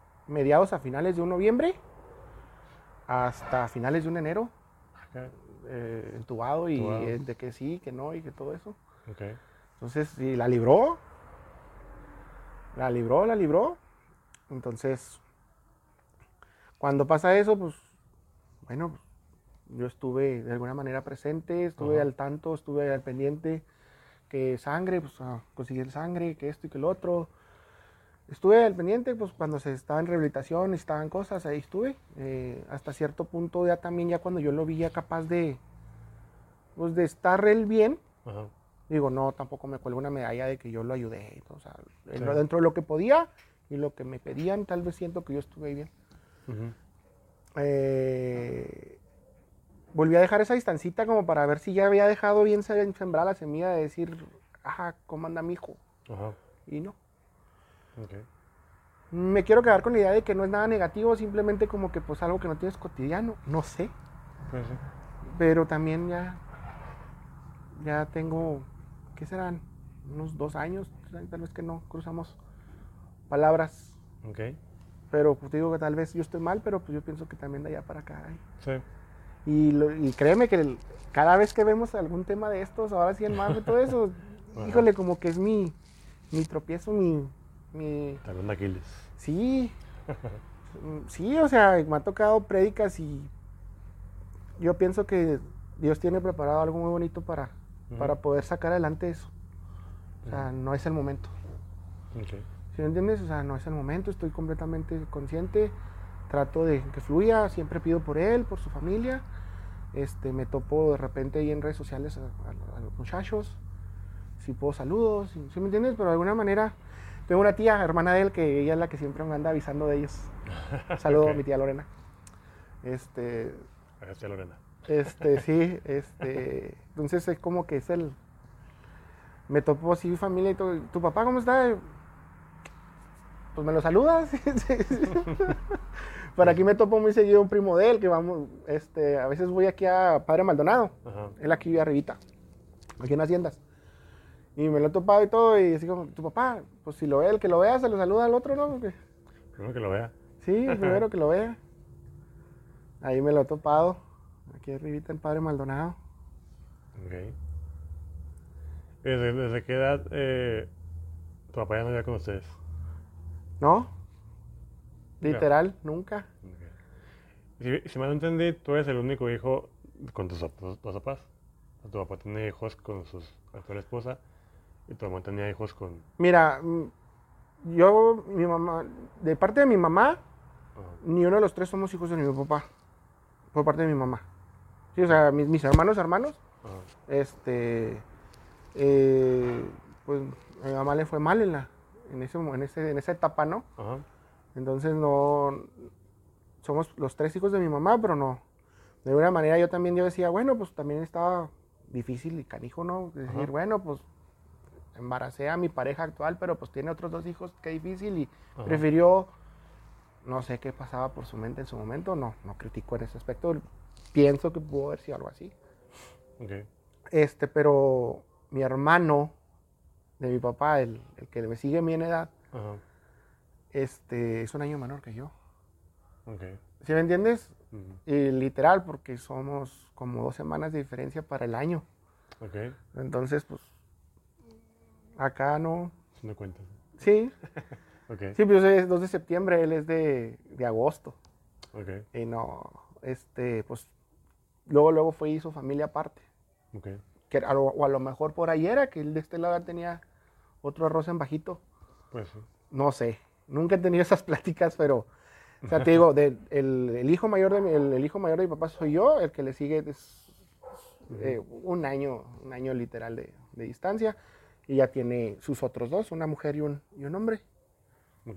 S2: mediados a finales de un noviembre hasta finales de un enero.
S1: Ok.
S2: eh, entubado y
S1: Entubado.
S2: eh, de que sí, que no y que todo eso.
S1: Ok.
S2: Entonces, sí, la libró. La libró, la libró. Entonces, cuando pasa eso, pues, bueno, yo estuve de alguna manera presente, estuve
S1: Ajá.
S2: al tanto, estuve al pendiente, que sangre, pues a conseguir sangre, que esto y que lo otro. Estuve al pendiente, pues cuando se estaba en rehabilitación, estaban cosas, ahí estuve. Eh, hasta cierto punto ya también, ya cuando yo lo vi ya capaz de, pues de estar él bien,
S1: Ajá.
S2: digo, no, tampoco me cuelgo una medalla de que yo lo ayudé. O sea,
S1: Sí.
S2: dentro de lo que podía y lo que me pedían, tal vez siento que yo estuve ahí bien.
S1: Ujú.
S2: Eh, volví a dejar esa distancita como para ver si ya había dejado bien sembrada la semilla de decir, ajá, ¿cómo anda mi hijo?
S1: Ajá.
S2: Y no.
S1: Ok.
S2: Me quiero quedar con la idea de que no es nada negativo, simplemente como que pues algo que no tienes cotidiano, no sé.
S1: Pues sí.
S2: Pero también ya, ya tengo, ¿qué serán? Unos dos años, tal vez que no cruzamos palabras.
S1: Ok.
S2: Pero pues digo que tal vez yo estoy mal, pero pues yo pienso que también de allá para acá hay.
S1: Sí.
S2: Y, lo, y créeme que el, cada vez que vemos algún tema de estos, ahora sí en Marvel y todo eso,
S1: Ajá.
S2: híjole, como que es mi, mi tropiezo, mi... mi
S1: Talón de Aquiles.
S2: sí, sí, o sea, me ha tocado prédicas y yo pienso que Dios tiene preparado algo muy bonito para,
S1: Ujú.
S2: para poder sacar adelante eso. O sea,
S1: Ujú.
S2: no es el momento.
S1: Ok.
S2: ¿Sí me entiendes? O sea, no es el momento, estoy completamente consciente, trato de que fluya, siempre pido por él, por su familia. Este, me topo de repente ahí en redes sociales a, a- a los muchachos, si puedo saludos, ¿sí me entiendes? Pero de alguna manera, tengo una tía, hermana de él, que ella es la que siempre me anda avisando de ellos. Saludo
S1: Ok.
S2: a mi tía Lorena. Este,
S1: Gracias, Lorena.
S2: este, sí, este, entonces es como que es el, me topo así familia y todo, ¿tu papá cómo está? Pues me lo saludas. Por aquí me topo muy seguido un primo de él, que vamos, este, a veces voy aquí a Padre Maldonado,
S1: Ajá.
S2: él aquí vive arribita, aquí en Haciendas. Y me lo he topado y todo, y así como, tu papá, pues si lo ve, el que lo vea, se lo saluda al otro, ¿no? Porque,
S1: Primero que lo vea.
S2: sí, el primero que lo vea. Ahí me lo he topado, aquí arribita en Padre Maldonado.
S1: Ok. ¿Desde, desde qué edad eh, tu papá ya no vivía con ustedes?
S2: ¿No?
S1: Ya.
S2: Literal, nunca.
S1: Ok. Si, si mal entendí, tú eres el único hijo con tus, tus, tus papás. O tu papá tenía hijos con su actual esposa y tu mamá tenía hijos con...
S2: Mira, mm, yo, mi mamá, de parte de mi mamá,
S1: Ajá.
S2: ni uno de los tres somos hijos de mi papá, por parte de mi mamá. Sí, o sea, mis, mis hermanos, hermanos,
S1: Ajá.
S2: este, eh, pues a mi mamá le fue mal en la, en ese, en ese, en esa etapa, ¿no?
S1: Ajá.
S2: Entonces no, somos los tres hijos de mi mamá, pero no. De alguna manera yo también yo decía, bueno, pues también estaba difícil y canijo, ¿no? Decir,
S1: Ajá.
S2: bueno, pues embaracé a mi pareja actual, pero pues tiene otros dos hijos, qué difícil, y
S1: Ajá.
S2: prefirió, no sé qué pasaba por su mente en su momento, no, no critico en ese aspecto, pienso que pudo haber sido algo así.
S1: Ok.
S2: Este, pero mi hermano de mi papá, el, el que me sigue a mí en edad,
S1: Ajá.
S2: este, es un año menor que yo.
S1: Ok.
S2: ¿Sí me entiendes?
S1: Ujú.
S2: Y literal, porque somos como dos semanas de diferencia para el año.
S1: Ok.
S2: Entonces, pues, acá no.
S1: Eso me cuentas.
S2: Sí,
S1: Ok.
S2: sí, pues yo soy dos de septiembre, él es de, de agosto.
S1: Ok.
S2: Y no, este, pues, luego, luego fue y hizo familia aparte.
S1: Ok.
S2: Que a lo, o a lo mejor por ahí era que él de este lado tenía otro arroz en bajito.
S1: Pues sí.
S2: No sé, nunca he tenido esas pláticas, pero, o sea, te digo, de, el, el, hijo mayor de mi, el, el hijo mayor de mi papá soy yo, el que le sigue es eh, un año, un año literal de, de distancia, y ya tiene sus otros dos, una mujer y un, y un hombre.
S1: Ok.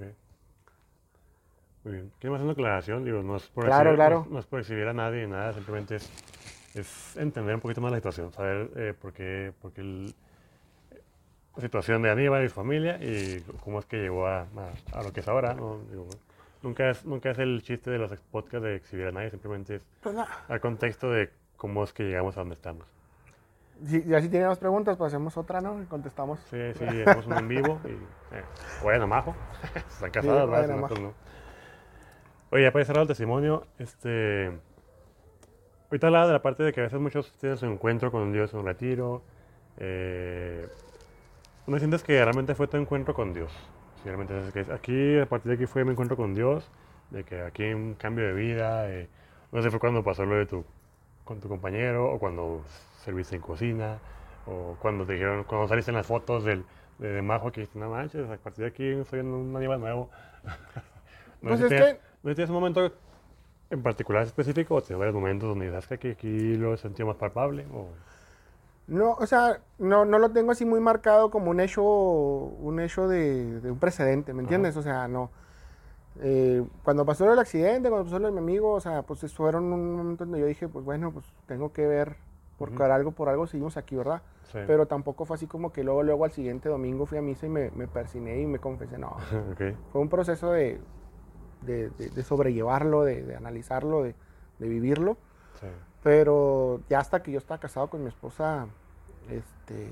S1: Muy bien. Quiero hacer una aclaración, digo, no es por,
S2: Claro,
S1: exhibir,
S2: claro.
S1: No, es, no es por exhibir a nadie, nada, simplemente es, es entender un poquito más la situación, saber eh, por qué, por qué el, la situación de Aníbal y su familia y cómo es que llegó a, a, a lo que es ahora, ¿no? Digo, nunca, es, nunca es el chiste de los podcasts de exhibir a nadie, simplemente es
S2: Pues no.
S1: al contexto de cómo es que llegamos a donde estamos.
S2: Si, ya si tenemos preguntas, pues hacemos otra, ¿no? Y contestamos.
S1: Sí, sí, hacemos un en vivo y eh, vayan a Majo, están casadas,
S2: Sí,
S1: ¿verdad?
S2: vayan a
S1: Si no,
S2: Majo.
S1: pues no. Oye, ya para cerrar el testimonio, este... Ahorita hablaba de la parte de que a veces muchos tienen su encuentro con Dios en un retiro. Eh, ¿No sientes que realmente fue tu encuentro con Dios? Si realmente es que aquí, a partir de aquí fue mi encuentro con Dios, de que aquí hay un cambio de vida. Eh, no sé, fue cuando pasó lo de tu, con tu compañero, o cuando serviste en cocina, o cuando te dijeron, cuando saliste en las fotos del, de, de Majo, que dijiste, no manches, a partir de aquí soy un animal nuevo. No
S2: Pues
S1: sé si
S2: es
S1: tienes,
S2: que,
S1: no sé si tienes un momento en particular específico, o tienes varios momentos donde dices que aquí, aquí lo he sentido más palpable, o...
S2: no, o sea, no, no lo tengo así muy marcado como un hecho, un hecho de, de un precedente, ¿me
S1: Ajá.
S2: entiendes? O sea, no. Eh, cuando pasó el accidente, cuando pasó lo de mi amigo, o sea, pues fueron un momento donde yo dije, pues bueno, pues tengo que ver, por
S1: Ujú.
S2: algo, por algo seguimos aquí, ¿verdad?
S1: Sí.
S2: Pero tampoco fue así como que luego, luego al siguiente domingo fui a misa y me, me persiné y me confesé, no.
S1: Ok.
S2: Fue un proceso de, de, de, de sobrellevarlo, de, de analizarlo, de, de vivirlo.
S1: Sí.
S2: Pero ya hasta que yo estaba casado con mi esposa, este,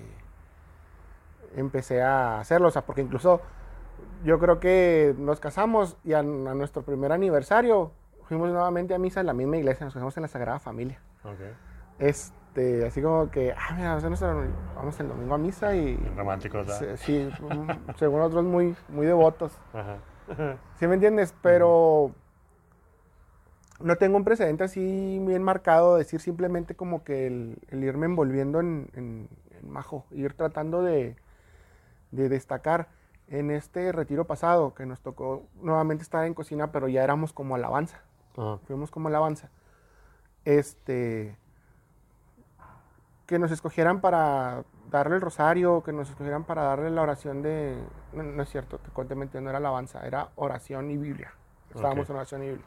S2: empecé a hacerlo, o sea, porque incluso yo creo que nos casamos y a, a nuestro primer aniversario fuimos nuevamente a misa en la misma iglesia, nos casamos en la Sagrada Familia.
S1: Ok.
S2: Este, así como que, ah, mira, vamos, a, vamos el domingo a misa y...
S1: Bien románticos, ¿verdad?
S2: Sí, según otros muy, muy devotos.
S1: Ajá.
S2: ¿Sí me entiendes? Pero no tengo un precedente así bien marcado, decir simplemente como que el, el irme envolviendo en, en, en Majo, ir tratando de, de destacar. En este retiro pasado, que nos tocó nuevamente estar en cocina, pero ya éramos como alabanza.
S1: Ajá.
S2: Fuimos como alabanza. Este, que nos escogieran para darle el rosario, que nos escogieran para darle la oración de... No, no es cierto, te, te mentí, no era alabanza, era oración y Biblia. Estábamos
S1: Okay.
S2: en oración y Biblia.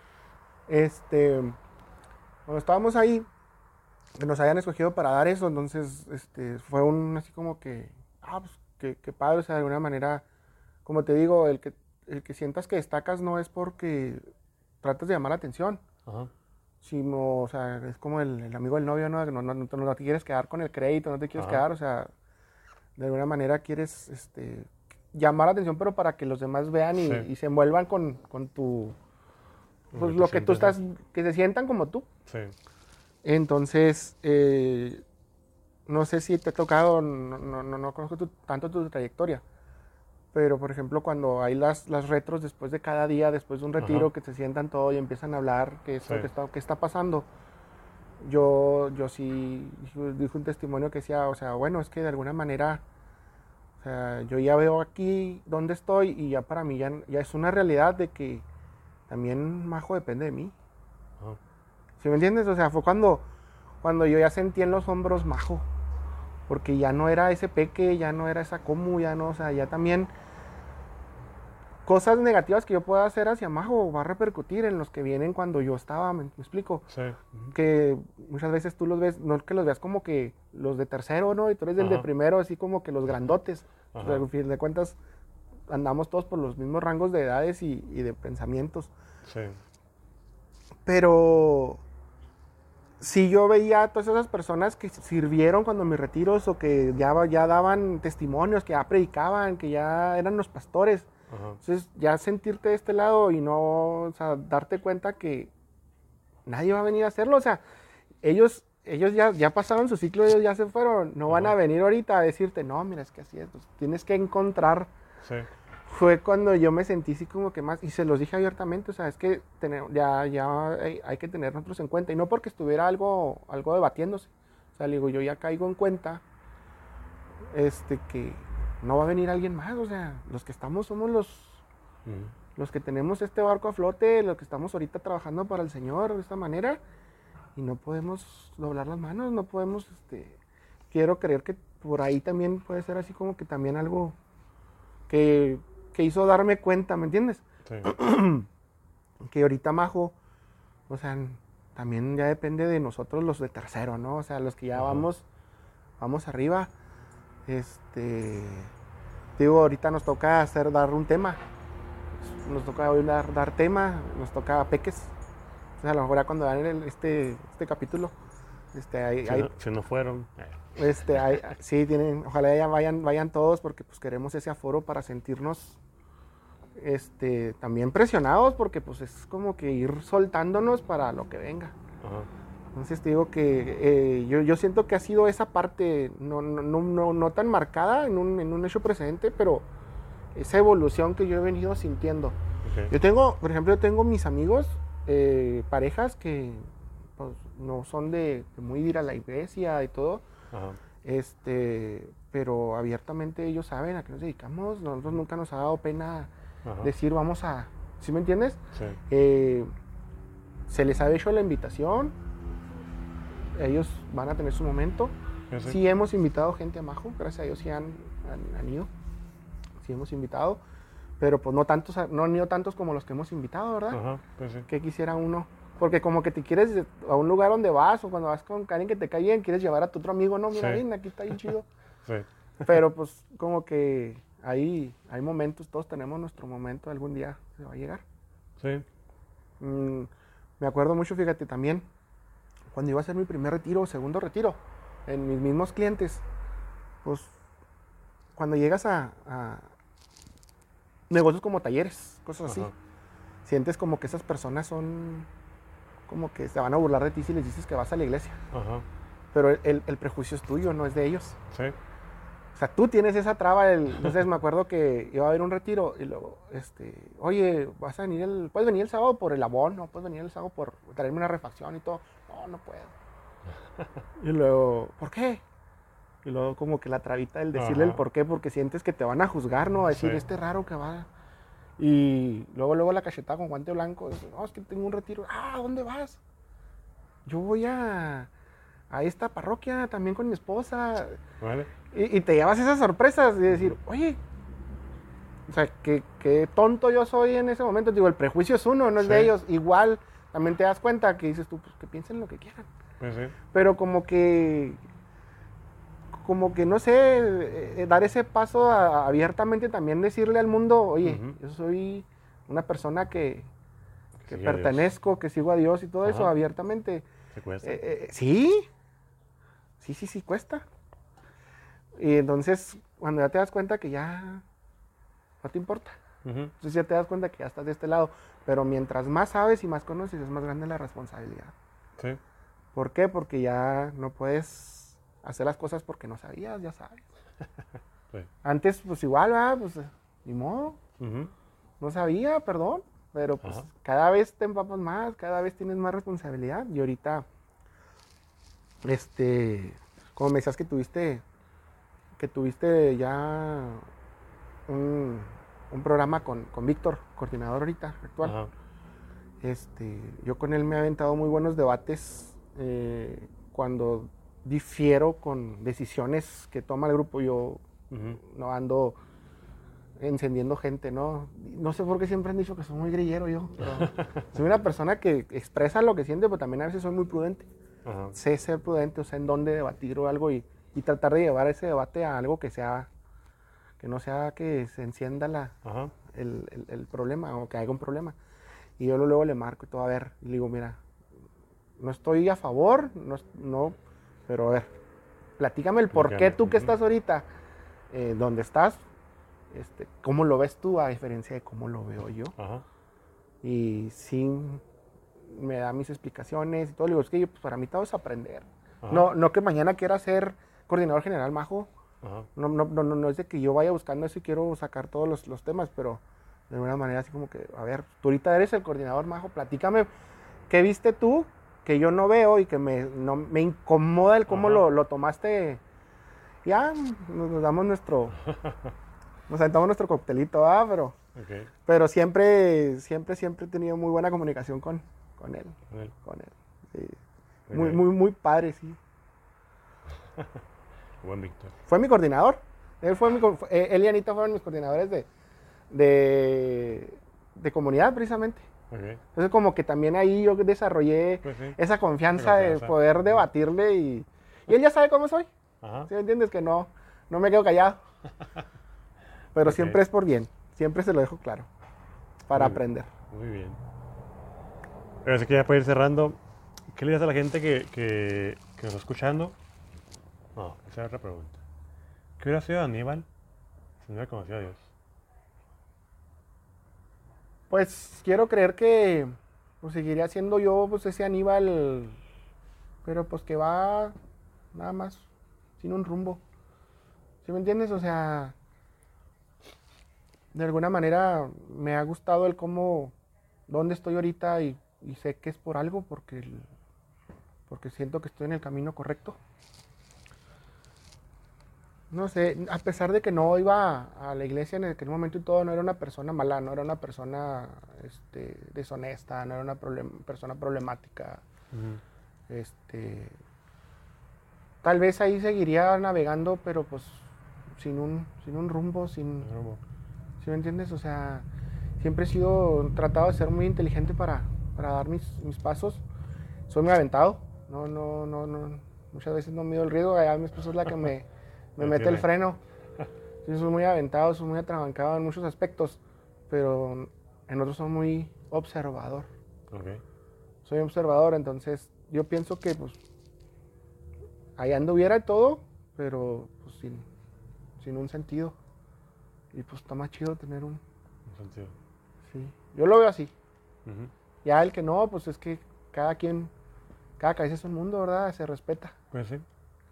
S2: Este, cuando estábamos ahí, que nos hayan escogido para dar eso, entonces este, fue un así como que, ah, pues que, que padre, o sea, de alguna manera, como te digo, el que, el que sientas que destacas no es porque tratas de llamar la atención,
S1: Ajá.
S2: sino, o sea, es como el, el amigo del novio, ¿no? No, no, no, no te quieres quedar con el crédito, no te quieres
S1: Ajá.
S2: quedar, o sea, de alguna manera quieres este, llamar la atención, pero para que los demás vean y,
S1: Sí.
S2: y se envuelvan con, con tu, pues
S1: Lo
S2: lo
S1: que
S2: que tú
S1: sientes,
S2: estás, que se sientan como tú.
S1: Sí.
S2: Entonces, eh, no sé si te ha tocado, no, no, no, no conozco tu, tanto tu trayectoria, pero por ejemplo cuando hay las, las retros después de cada día, después de un retiro,
S1: Ajá.
S2: que se sientan todos y empiezan a hablar, que eso,
S1: Sí.
S2: que está, que está pasando, yo, yo sí dije un testimonio que decía, o sea, bueno, es que de alguna manera, o sea, yo ya veo aquí dónde estoy y ya para mí ya, ya es una realidad de que también Majo depende de mí.
S1: Ajá.
S2: ¿Sí me entiendes? O sea, fue cuando, cuando yo ya sentí en los hombros Majo. Porque ya no era ese peque, ya no era esa como, ya no, o sea, ya también cosas negativas que yo pueda hacer hacia Majo va a repercutir en los que vienen cuando yo estaba, ¿me, me explico?
S1: Sí. Ujú.
S2: Que muchas veces tú los ves, no que los veas como que los de tercero, ¿no? Y tú eres del de
S1: Ajá.
S2: primero, así como que los grandotes. O sea,
S1: Ajá.
S2: al fin de cuentas, andamos todos por los mismos rangos de edades y, y de pensamientos.
S1: Sí.
S2: Pero si yo veía a todas esas personas que sirvieron cuando mis retiros o que ya, ya daban testimonios, que ya predicaban, que ya eran los pastores.
S1: Ajá.
S2: Entonces, ya sentirte de este lado y no, o sea, darte cuenta que nadie va a venir a hacerlo. O sea, ellos, ellos ya, ya pasaron su ciclo, ellos ya se fueron. No van
S1: Ajá.
S2: a venir ahorita a decirte, no, mira, es que así es. Pues, tienes que encontrar.
S1: Sí.
S2: Fue cuando yo me sentí así como que más, y se los dije abiertamente, o sea, es que tener, ya, ya hay, hay que tener nosotros en cuenta, y no porque estuviera algo, algo debatiéndose, o sea, le digo, yo ya caigo en cuenta, este, que no va a venir alguien más, o sea, los que estamos somos los,
S1: Ujú.
S2: los que tenemos este barco a flote, los que estamos ahorita trabajando para el Señor de esta manera, y no podemos doblar las manos, no podemos, este, quiero creer que por ahí también puede ser así como que también algo que que hizo darme cuenta, ¿me entiendes?
S1: Sí.
S2: Que ahorita Majo, o sea, también ya depende de nosotros los de tercero, ¿no? O sea, los que ya
S1: Ajá.
S2: vamos, vamos arriba. Este, digo, ahorita nos toca hacer, dar un tema. Nos toca hoy dar, dar tema, nos toca peques. O sea, a lo mejor ya cuando dan el- este, este capítulo, este, hay,
S1: Si,
S2: hay-
S1: no, si no fueron. eh,
S2: este, hay- sí, tienen, ojalá ya vayan, vayan todos porque pues queremos ese aforo para sentirnos este, también presionados porque pues es como que ir soltándonos para lo que venga.
S1: Ajá.
S2: Entonces te digo que eh, yo, yo siento que ha sido esa parte no, no, no, no, no tan marcada en un, en un hecho precedente, pero esa evolución que yo he venido sintiendo.
S1: Okay.
S2: Yo tengo, por ejemplo, yo tengo mis amigos, eh, parejas que pues, no son de, de muy ir a la iglesia y todo,
S1: Ajá.
S2: este, pero abiertamente ellos saben a qué nos dedicamos. Nosotros nunca nos ha dado pena
S1: Ajá.
S2: decir vamos a, ¿sí me entiendes?
S1: Sí.
S2: Eh, se les ha hecho la invitación, ellos van a tener su momento.
S1: Sí, sí.
S2: Sí hemos invitado gente a Majo, gracias a Dios sí han, han, han ido, sí hemos invitado, pero pues no tantos, no han ido tantos como los que hemos invitado, ¿verdad?
S1: Ajá, pues sí.
S2: ¿Qué quisiera uno? Porque como que te quieres, a un lugar donde vas, o cuando vas con alguien que te cae bien, quieres llevar a tu otro amigo, no, mira,
S1: Sí.
S2: ven, aquí está bien chido.
S1: Sí.
S2: Pero pues como que ahí hay momentos, todos tenemos nuestro momento, algún día se va a llegar.
S1: Sí.
S2: Mm, me acuerdo mucho, fíjate, también, cuando iba a hacer mi primer retiro o segundo retiro, en mis mismos clientes, pues cuando llegas a, a negocios como talleres, cosas así,
S1: Ajá.
S2: sientes como que esas personas son como que se van a burlar de ti si les dices que vas a la iglesia.
S1: Ajá.
S2: Pero el, el prejuicio es tuyo, no es de ellos.
S1: Sí.
S2: O sea, tú tienes esa traba. El, entonces me acuerdo que iba a haber un retiro y luego, este, oye, vas a venir el, puedes venir el sábado por el abono, puedes venir el sábado por traerme una refacción y todo. No, no puedo. Y luego, ¿por qué? Y luego como que la trabita del decirle
S1: Ajá.
S2: el por qué, porque sientes que te van a juzgar, ¿no? A decir,
S1: Sí.
S2: este raro que va. Y luego, luego la cachetada con guante blanco. Dice, no, es que tengo un retiro. Ah, ¿dónde vas? Yo voy a, a esta parroquia también con mi esposa.
S1: Vale.
S2: Y, y te llevas esas sorpresas de decir, oye, o sea, qué, qué tonto yo soy en ese momento. Digo, el prejuicio es uno, no es
S1: Sí.
S2: de ellos. Igual también te das cuenta que dices tú, pues que piensen lo que quieran.
S1: Pues sí.
S2: Pero como que, como que no sé, eh, dar ese paso a- abiertamente también decirle al mundo, oye,
S1: Ujú.
S2: yo soy una persona que, que
S1: sigue a Dios.
S2: pertenezco, que sigo a Dios y todo eso
S1: Ajá.
S2: abiertamente.
S1: Se cuesta.
S2: Eh, eh, sí, sí, sí, sí, cuesta. Y entonces, cuando ya te das cuenta que ya no te importa,
S1: Ujú.
S2: entonces ya te das cuenta que ya estás de este lado. Pero mientras más sabes y más conoces, es más grande la responsabilidad.
S1: Sí.
S2: ¿Por qué? Porque ya no puedes hacer las cosas porque no sabías, ya sabes.
S1: Sí.
S2: Antes, pues igual, ¿verdad? Pues ni modo,
S1: Ujú.
S2: no sabía, perdón. Pero pues
S1: Ajá.
S2: cada vez te empapas más, cada vez tienes más responsabilidad. Y ahorita, este, como me decías que tuviste, que tuviste ya un, un programa con, con Víctor, coordinador ahorita, actual.
S1: Ajá.
S2: Este, yo con él me he aventado muy buenos debates eh, cuando difiero con decisiones que toma el grupo. Yo
S1: Ujú.
S2: no ando encendiendo gente, ¿no? No sé por qué siempre han dicho que soy muy grillero yo, pero soy una persona que expresa lo que siente, pero también a veces soy muy prudente.
S1: Ajá.
S2: Sé ser prudente, o sé en dónde debatir o algo y, y tratar de llevar ese debate a algo que sea, que no sea que se encienda la,
S1: Ajá.
S2: el, el, el problema o que haya un problema. Y yo luego le marco y todo, a ver, y le digo, mira, no estoy a favor, no, no pero a ver, platícame el por qué
S1: Explícame.
S2: tú que
S1: Ujú.
S2: estás ahorita, eh, donde estás, este, cómo lo ves tú a diferencia de cómo lo veo yo.
S1: Ajá.
S2: Y sí me da mis explicaciones y todo. Le digo, es que yo, pues, para mí todo es aprender.
S1: Ajá.
S2: No, no que mañana quiera ser coordinador general, Majo.
S1: Ajá.
S2: No, no, no, no, no es de que yo vaya buscando eso y quiero sacar todos los, los temas, pero de alguna manera así como que, a ver, tú ahorita eres el coordinador, Majo, platícame qué viste tú que yo no veo y que me, no, me incomoda el cómo lo, lo tomaste. Ya nos, nos damos nuestro, nos aventamos nuestro coctelito, ¿ah? Pero,
S1: Ok.
S2: pero siempre, siempre, siempre he tenido muy buena comunicación con, con él,
S1: Con él.
S2: con él. Sí.
S1: Muy
S2: Muy,
S1: bien.
S2: muy, muy padre, sí.
S1: Buen Víctor.
S2: Fue mi coordinador. Él, fue mi, co- fue- eh, él y Anita fueron mis coordinadores de, de, de comunidad, precisamente.
S1: Ok.
S2: Entonces, como que también ahí yo desarrollé
S1: Pues sí.
S2: esa confianza,
S1: Esa
S2: de
S1: confianza.
S2: poder
S1: Ujú.
S2: debatirle y, y él ya sabe cómo soy.
S1: Ajá.
S2: ¿Sí me entiendes? Que no, no me quedo callado. Pero
S1: Ok.
S2: siempre es por bien. Siempre se lo dejo claro. Para
S1: Muy bien.
S2: aprender.
S1: Muy bien. Pero así que ya para ir cerrando, ¿qué le dices a la gente que, que, que nos está escuchando? No, esa es otra pregunta. ¿Qué hubiera sido Aníbal si no hubiera conocido a Dios?
S2: Pues quiero creer que pues, seguiría siendo yo pues, ese Aníbal pero pues que va nada más sin un rumbo. ¿Sí me entiendes? O sea, de alguna manera me ha gustado el cómo, dónde estoy ahorita y, y sé que es por algo, porque, el- porque siento que estoy en el camino correcto. No sé, a pesar de que no iba a, a la iglesia en aquel momento y todo, no era una persona mala, no era una persona este, deshonesta, no era una problem- persona problemática.
S1: Ujú.
S2: Este, tal vez ahí seguiría navegando, pero pues sin un, sin un rumbo, sin,
S1: Rumbo.
S2: ¿sí me entiendes? O sea, siempre he sido tratado de ser muy inteligente para, para dar mis, mis pasos. Soy muy aventado, no, no, no, no, muchas veces no mido el riesgo, allá mi esposa es la que me, me
S1: Me
S2: mete el
S1: tiene.
S2: freno. Sí, soy muy aventado, soy muy atrabancado en muchos aspectos, pero en otros soy muy observador.
S1: Ok.
S2: Soy observador, entonces yo pienso que pues ahí anduviera todo, pero pues sin, sin un sentido. Y pues está más chido tener un...
S1: Un sentido.
S2: Sí, yo lo veo así.
S1: Ujú.
S2: Ya el que no, pues es que cada quien, cada cabeza es un mundo, ¿verdad? Se respeta,
S1: Pues sí.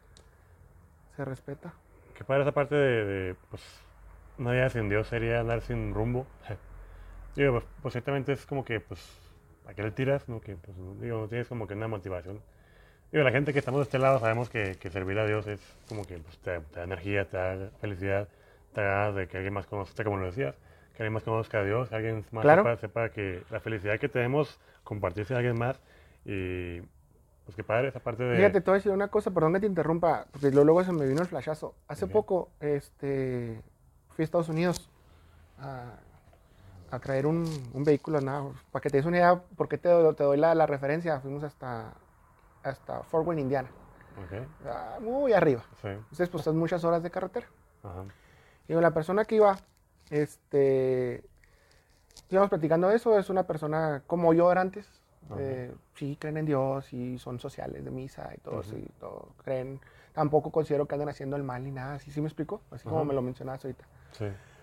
S2: se respeta.
S1: Qué padre esa parte de, de, pues, una vida sin Dios sería andar sin rumbo. Digo, pues, pues ciertamente es como que, pues, ¿a qué le tiras? ¿No? Que, pues, no- digo, no tienes como que una motivación. Digo, la gente que estamos de este lado sabemos que, que servir a Dios es como que pues, te, te da energía, te da felicidad, te da de que alguien más conozca, como lo decías, que alguien más conozca a Dios, que alguien más
S2: Claro.
S1: sepa, sepa que la felicidad que tenemos, compartirse a alguien más. Y pues qué padre esa parte de...
S2: Fíjate, te voy a decir una cosa, perdón que te interrumpa, porque luego luego se me vino el flashazo. Hace
S1: Ok.
S2: poco, este, fui a Estados Unidos a, a traer un, un vehículo, nada, para que te des una idea, ¿por qué te, doy- te doy la, la referencia? Fuimos hasta, hasta Fort Wayne, Indiana,
S1: Ok.
S2: ah, muy arriba.
S1: Sí.
S2: Entonces, pues son muchas horas de carretera.
S1: Ajá.
S2: Y con la persona que iba, este, íbamos platicando de eso, es una persona como yo era antes.
S1: Ajá.
S2: Eh, sí, creen en Dios y son sociales de misa y todo
S1: Ujú.
S2: eso y todo. Creen, tampoco considero que anden haciendo el mal ni nada, ¿sí, sí me explico? Así como
S1: Ajá.
S2: me lo mencionabas ahorita.
S1: Sí.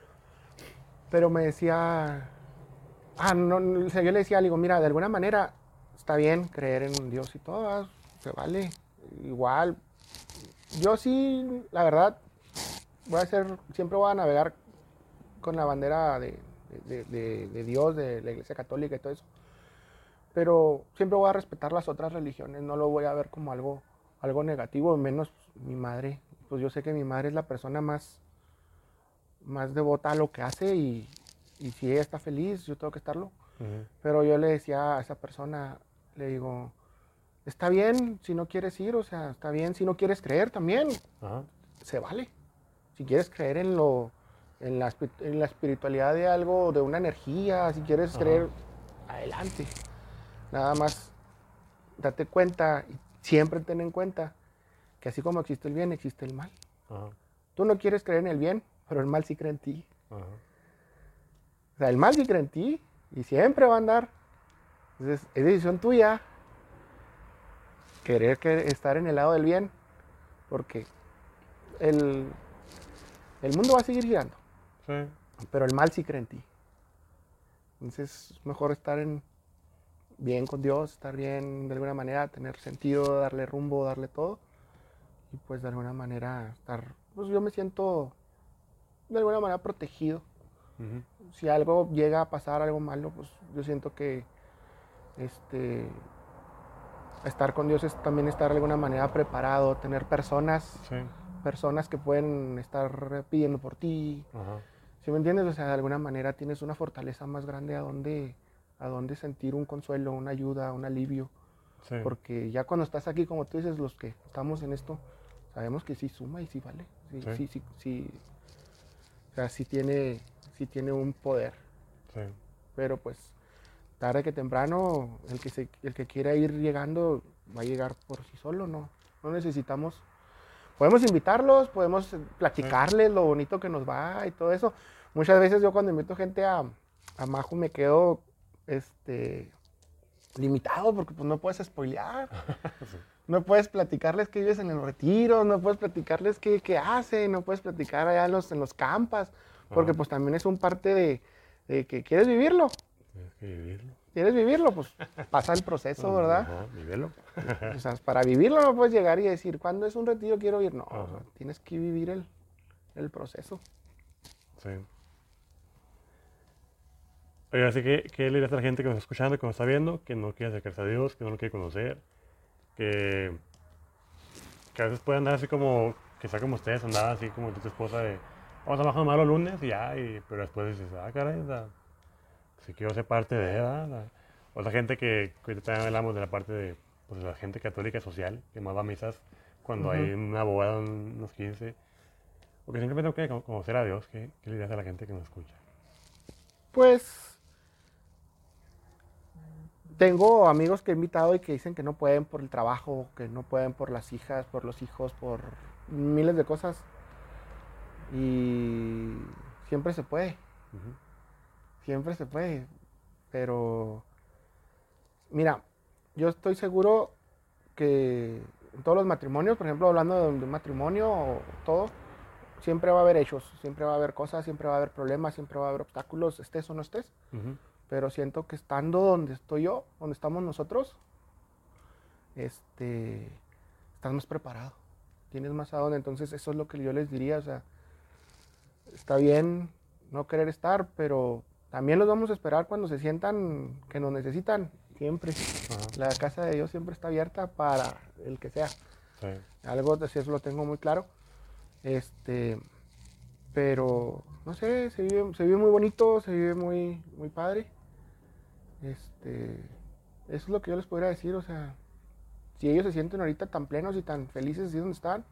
S2: Pero me decía, ah, no, no, o sea, yo le decía, le digo, mira, de alguna manera está bien creer en Dios y todo, ah, se vale. Igual, yo sí, la verdad, voy a ser, siempre voy a navegar con la bandera de, de, de, de Dios, de la Iglesia Católica y todo eso. Pero siempre voy a respetar las otras religiones, no lo voy a ver como algo, algo negativo, menos mi madre. Pues yo sé que mi madre es la persona más, más devota a lo que hace y, y si ella está feliz, yo tengo que estarlo.
S1: Ujú.
S2: Pero yo le decía a esa persona, le digo, está bien si no quieres ir, o sea, está bien si no quieres creer también,
S1: Ajá.
S2: se vale. Si quieres creer en lo, en la, espi- en la espiritualidad de algo, de una energía, si quieres
S1: Ajá.
S2: creer, adelante. Nada más date cuenta y siempre ten en cuenta que así como existe el bien, existe el mal.
S1: Ajá.
S2: Tú no quieres creer en el bien, pero el mal sí cree en ti.
S1: Ajá.
S2: O sea, el mal sí cree en ti y siempre va a andar. Entonces, es decisión tuya querer que- estar en el lado del bien, porque el, el mundo va a seguir girando,
S1: Sí.
S2: pero el mal sí cree en ti. Entonces, es mejor estar en, bien con Dios, estar bien de alguna manera, tener sentido, darle rumbo, darle todo. Y pues de alguna manera estar, pues yo me siento de alguna manera protegido.
S1: Ujú.
S2: Si algo llega a pasar, algo malo, pues yo siento que este, estar con Dios es también estar de alguna manera preparado, tener personas,
S1: Sí.
S2: personas que pueden estar pidiendo por ti.
S1: Ajá.
S2: ¿Sí me entiendes? O sea, de alguna manera tienes una fortaleza más grande a donde, a donde sentir un consuelo, una ayuda, un alivio.
S1: Sí.
S2: Porque ya cuando estás aquí, como tú dices, los que estamos en esto, sabemos que sí suma y sí vale. Sí,
S1: Sí.
S2: sí, sí, sí. O sea, sí tiene, sí tiene un poder.
S1: Sí.
S2: Pero pues, tarde que temprano, el que, se, el que quiera ir llegando va a llegar por sí solo, ¿no? No necesitamos... Podemos invitarlos, podemos platicarles lo bonito que nos va y todo eso. Muchas veces yo cuando invito gente a, a Majo me quedo este, limitado porque pues no puedes spoilear.
S1: Sí.
S2: No puedes platicarles que vives en el retiro, no puedes platicarles qué, qué hacen, no puedes platicar allá en los, en los campas, porque
S1: Ajá.
S2: pues también es un parte de, de que quieres vivirlo.
S1: Tienes que vivirlo.
S2: ¿Quieres vivirlo? Pues pasa el proceso, ¿verdad?
S1: Ajá, vívelo.
S2: O sea, para vivirlo no puedes llegar y decir, ¿cuándo es un retiro quiero ir? No,
S1: Ajá.
S2: o sea, tienes que vivir el, el proceso.
S1: Sí. Oiga, así que, ¿qué le dirías a la gente que nos está escuchando, que nos está viendo, que no quiere acercarse a Dios, que no lo quiere conocer, que, que a veces puede andar así como, que sea como ustedes, andaba así como tu esposa de, vamos a trabajar nomás los lunes y ya, y, pero después dices, ah, caray, o sea, si quiero ser parte de, ¿verdad? La- otra gente que, que ahorita también hablamos de la parte de, pues, de la gente católica social, que más va a misas cuando
S2: Ujú.
S1: hay una boda, un- unos quince, o que simplemente no quiere cono- conocer a Dios, ¿qué, qué le dirías a la gente que nos escucha?
S2: Pues tengo amigos que he invitado y que dicen que no pueden por el trabajo, que no pueden por las hijas, por los hijos, por miles de cosas. Y siempre se puede,
S1: Ujú.
S2: siempre se puede. Pero, mira, yo estoy seguro que en todos los matrimonios, por ejemplo, hablando de un matrimonio o todo, siempre va a haber hechos, siempre va a haber cosas, siempre va a haber problemas, siempre va a haber obstáculos, estés o no estés.
S1: Ujú.
S2: Pero siento que estando donde estoy yo, donde estamos nosotros, este, estás más preparado, tienes más a dónde. Entonces eso es lo que yo les diría, o sea, está bien no querer estar, pero también los vamos a esperar cuando se sientan que nos necesitan, siempre.
S1: Ajá.
S2: La casa de Dios siempre está abierta para el que sea.
S1: Sí.
S2: Algo de eso lo tengo muy claro. Este, pero no sé, se vive, se vive muy bonito, se vive muy, muy padre. Este, eso es lo que yo les podría decir, o sea, si ellos se sienten ahorita tan plenos y tan felices así donde están,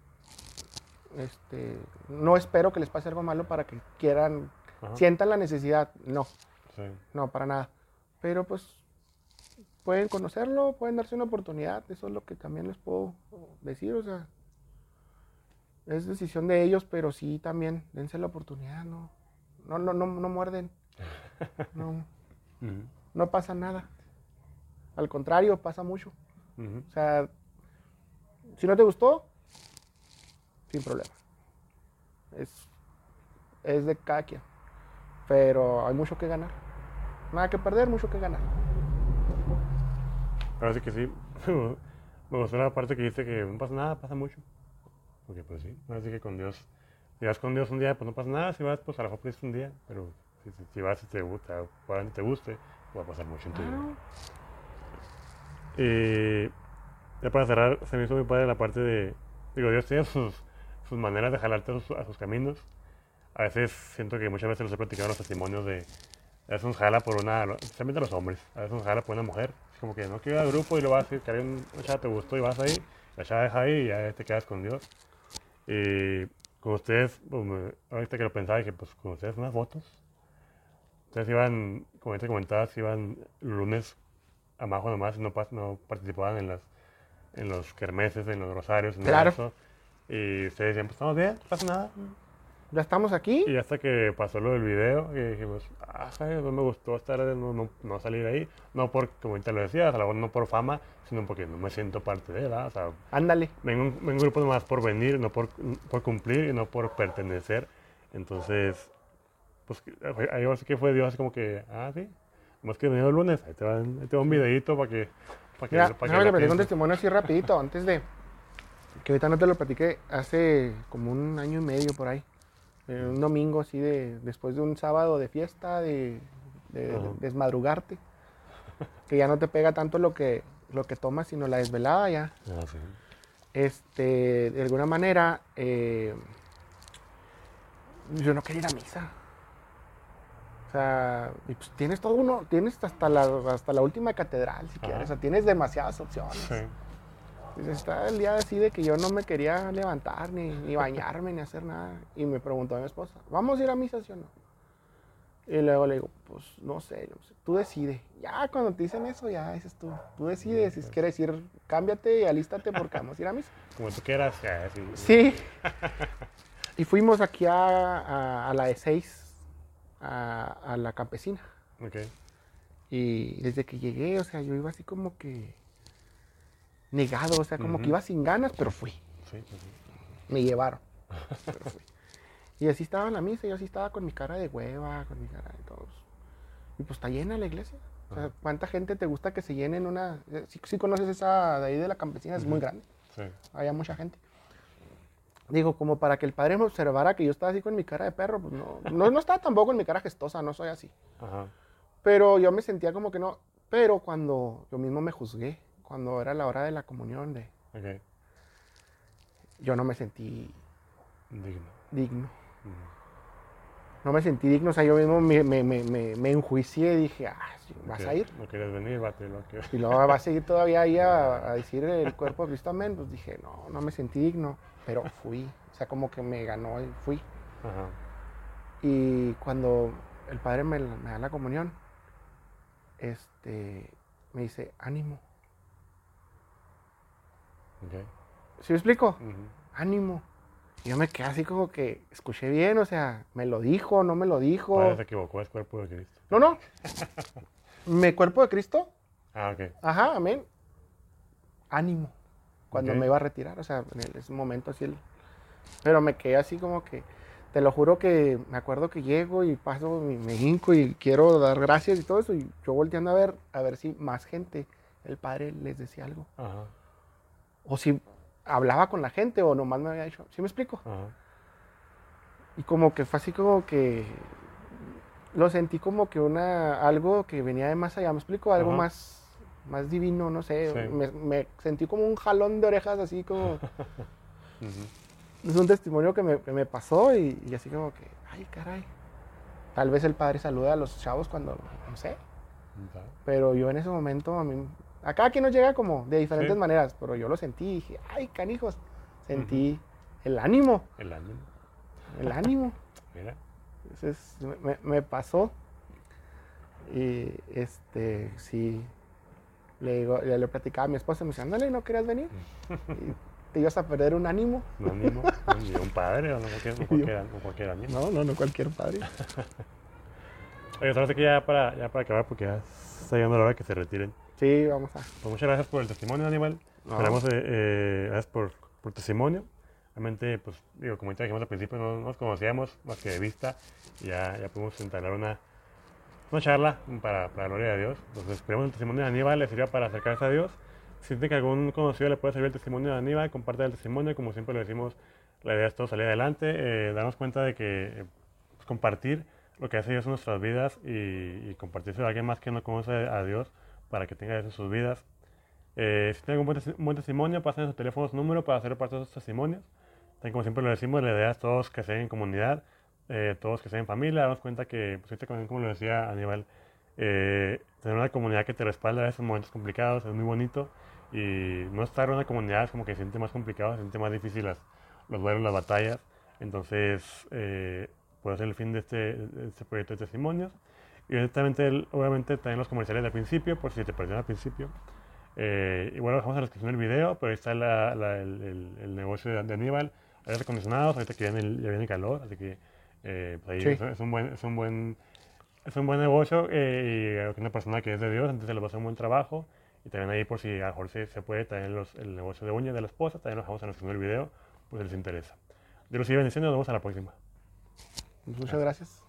S2: este, no espero que les pase algo malo para que quieran,
S1: Ajá.
S2: sientan la necesidad, no,
S1: Sí.
S2: no, para nada. Pero pues pueden conocerlo, pueden darse una oportunidad, eso es lo que también les puedo decir, o sea, es decisión de ellos, pero sí también dense la oportunidad, no, no, no, no, no muerden, no,
S1: Ujú.
S2: no pasa nada, al contrario, pasa mucho.
S1: Ujú.
S2: O sea, si no te gustó, sin problema. Es, es de cada quien. Pero hay mucho que ganar. Nada que perder, mucho que ganar.
S1: Ahora sí que sí. Me gustó la parte que dice que no pasa nada, pasa mucho. Porque pues sí, ahora sí que con Dios, si vas con Dios un día, pues no pasa nada, si vas, pues a lo mejor pierdes un día, pero si, si, si vas y te gusta, probablemente te guste, va a pasar mucho en tu vida.
S2: Claro.
S1: Y ya para cerrar, se me hizo muy padre la parte de, digo, Dios tiene sus, sus maneras de jalarte a sus, a sus caminos. A veces siento que muchas veces los he platicado en los testimonios de, a veces nos jala por una, especialmente los hombres, a veces nos jala por una mujer. Es como que no quiero ir al grupo y lo vas a decir, que hay un- una chava te gustó y vas ahí, la chava deja ahí y ya te quedas con Dios. Y con ustedes, pues, me- ahorita que lo pensaba, dije, pues con ustedes unas fotos. Ustedes iban, como te comentabas, iban los lunes a Majo nomás, no, pas- no participaban en las en los kermeses, en los rosarios, en nada de
S2: Claro.
S1: eso. Y ustedes decían, pues estamos bien, no pasa nada.
S2: Ya estamos aquí.
S1: Y hasta que pasó lo del video, y dijimos, ah, ¿sabes? No me gustó estar, no, no, no salir ahí. No por, como ahorita lo decías, a lo mejor no por fama, sino porque no me siento parte de, ¿verdad? O sea,
S2: Ándale.
S1: vengo, un- vengo a un grupo nomás por venir, no por, por cumplir y no por pertenecer. Entonces, pues ahí ahora sí que fue Dios así como que, ah, sí, más que venido el lunes, ahí te va, ahí te va un videito para que, para que,
S2: Mira,
S1: para que
S2: déjame te
S1: la
S2: platico un
S1: pienses.
S2: testimonio así rapidito, antes de que ahorita no te lo platiqué, hace como un año y medio por ahí. Eh, un domingo así de, después de un sábado de fiesta, de, de- de
S1: Ajá.
S2: desmadrugarte, que ya no te pega tanto lo que, lo que tomas, sino la desvelada ya.
S1: Ah, sí.
S2: Este, de alguna manera, eh, yo no quería ir a misa. O sea, y pues tienes todo uno, tienes hasta la, hasta la última catedral si
S1: Ajá.
S2: quieres, o sea, tienes demasiadas opciones.
S1: Sí.
S2: Dices, está el día así de que yo no me quería levantar, ni, ni bañarme, ni hacer nada. Y me preguntó a mi esposa, ¿vamos a ir a misa, sí o no? Y luego le digo, pues no sé, no sé, tú decides. Ya cuando te dicen eso, ya dices tú, tú decides. Si quiere decir, cámbiate y alístate porque vamos a ir a misa.
S1: Como tú quieras, ya, sí.
S2: Sí. Y fuimos aquí a, a, a la de seis, a, a la campesina.
S1: Ok.
S2: Y desde que llegué, o sea, yo iba así como que negado, o sea, como
S1: Ujú.
S2: que iba sin ganas, pero fui.
S1: Sí, sí, sí.
S2: Me llevaron, pero fui. Y así estaba en la misa, yo así estaba con mi cara de hueva, con mi cara de todos. Y pues está llena la iglesia. O sea, ¿cuánta gente te gusta que se llene en una... Si sí, sí conoces esa de ahí de la campesina, es uh-huh. muy grande.
S1: Sí.
S2: Había mucha gente. Digo, como para que el padre me observara que yo estaba así con mi cara de perro, pues no, no, no estaba tampoco en mi cara gestosa, no soy así.
S1: Ajá.
S2: Pero yo me sentía como que no, pero cuando yo mismo me juzgué, cuando era la hora de la comunión, de,
S1: okay.
S2: yo no me sentí
S1: digno.
S2: digno.
S1: Uh-huh.
S2: No me sentí digno, o sea, yo mismo me, me, me, me, me enjuicié y dije, ah, ¿vas
S1: okay.
S2: a ir?
S1: No quieres venir, bate, lo que...
S2: Y luego vas a seguir todavía ahí a, a decir el cuerpo de Cristo, amén. Pues dije, no, no me sentí digno, pero fui. O sea, como que me ganó y fui.
S1: Ajá.
S2: Y cuando el padre me, me da la comunión, este, me dice, ánimo.
S1: Okay.
S2: ¿Sí me explico?
S1: Uh-huh.
S2: Ánimo. Y yo me quedé así como que escuché bien, o sea, me lo dijo, no me lo dijo.
S1: Padre se equivocó, es cuerpo de Cristo.
S2: No, no. ¿Me cuerpo de Cristo?
S1: Ah, ok.
S2: Ajá, amén. Ánimo. Cuando
S1: okay.
S2: me iba a retirar, o sea, en ese momento así. El... Pero me quedé así como que, te lo juro que me acuerdo que llego y paso, me hinco y quiero dar gracias y todo eso. Y yo volteando a ver, a ver si más gente, el padre les decía algo.
S1: Ajá.
S2: O si hablaba con la gente o nomás me había dicho, ¿sí me explico?
S1: Ajá.
S2: Y como que fue así como que lo sentí como que una algo que venía de más allá, ¿me explico? Algo
S1: Ajá.
S2: más, más divino, no sé.
S1: Sí.
S2: Me, me sentí como un jalón de orejas así como...
S1: uh-huh.
S2: Es un testimonio que me, que me pasó y, y así como que, ay, caray. Tal vez el padre saluda a los chavos cuando, no sé.
S1: Okay.
S2: Pero yo en ese momento, a mí, a cada quien nos llega como de diferentes
S1: sí.
S2: maneras, pero yo lo sentí y dije, ay, canijos. Sentí uh-huh. el ánimo.
S1: El ánimo.
S2: El ánimo.
S1: Mira.
S2: Entonces, me, me pasó. Y este, sí, le, digo, le, le platicaba a mi esposa, me dice, ándale, ¿no querías venir? Y te ibas a perder un ánimo.
S1: Un ánimo, un padre o no cualquier, no cualquier, no cualquier ánimo.
S2: No, no, no cualquier padre.
S1: Oye, sabes que ya para, ya para acabar, porque ya está llegando la hora que se retiren.
S2: Sí, vamos a.
S1: Pues muchas gracias por el testimonio, Aníbal. No. Esperamos, eh, eh, gracias por, por testimonio. Realmente, pues, digo, como ya dijimos al principio, no, no nos conocíamos más que de vista. Y ya, ya pudimos entablar una, una charla para, para la gloria de Dios. Entonces, esperemos el testimonio de Aníbal le sirva para acercarse a Dios. Si siente que algún conocido le puede servir el testimonio de Aníbal, comparte el testimonio. Como siempre lo decimos, la idea es todo salir adelante, eh, darnos cuenta de que eh, pues, compartir lo que hace Dios en nuestras vidas y, y compartirse a alguien más que no conoce a Dios para que tenga eso en sus vidas. Eh, si tienen un buen, un buen testimonio, pasen su teléfono, su número para hacer parte de esos testimonios. También, como siempre lo decimos, la idea es todos que sean en comunidad, eh, todos que sean en familia. Darnos cuenta que, pues, ahorita, como lo decía Aníbal, eh, tener una comunidad que te respalda en esos momentos complicados es muy bonito. Y no estar en una comunidad es como que se siente más complicado, se siente más difícil las, los duelos, las batallas. Entonces, eh, puede ser el fin de este, de este proyecto de testimonios. Y obviamente, obviamente también los comerciales del principio, por si te perdieron al principio. Eh, igual lo dejamos en la descripción del video, pero ahí está la, la, el, el, el negocio de, de Aníbal. Hay aire acondicionados, ahorita que viene el, ya viene el calor, así que eh, pues ahí sí. es, es, un buen, es, un buen, es un buen negocio eh, y una persona que es de Dios, entonces les va a hacer un buen trabajo. Y también ahí, por si a lo mejor se, se puede, también los, el negocio de uñas de la esposa, también lo dejamos en la descripción del video, pues si les interesa. Dios los sigue bendiciendo, nos vemos a la próxima.
S2: Muchas gracias.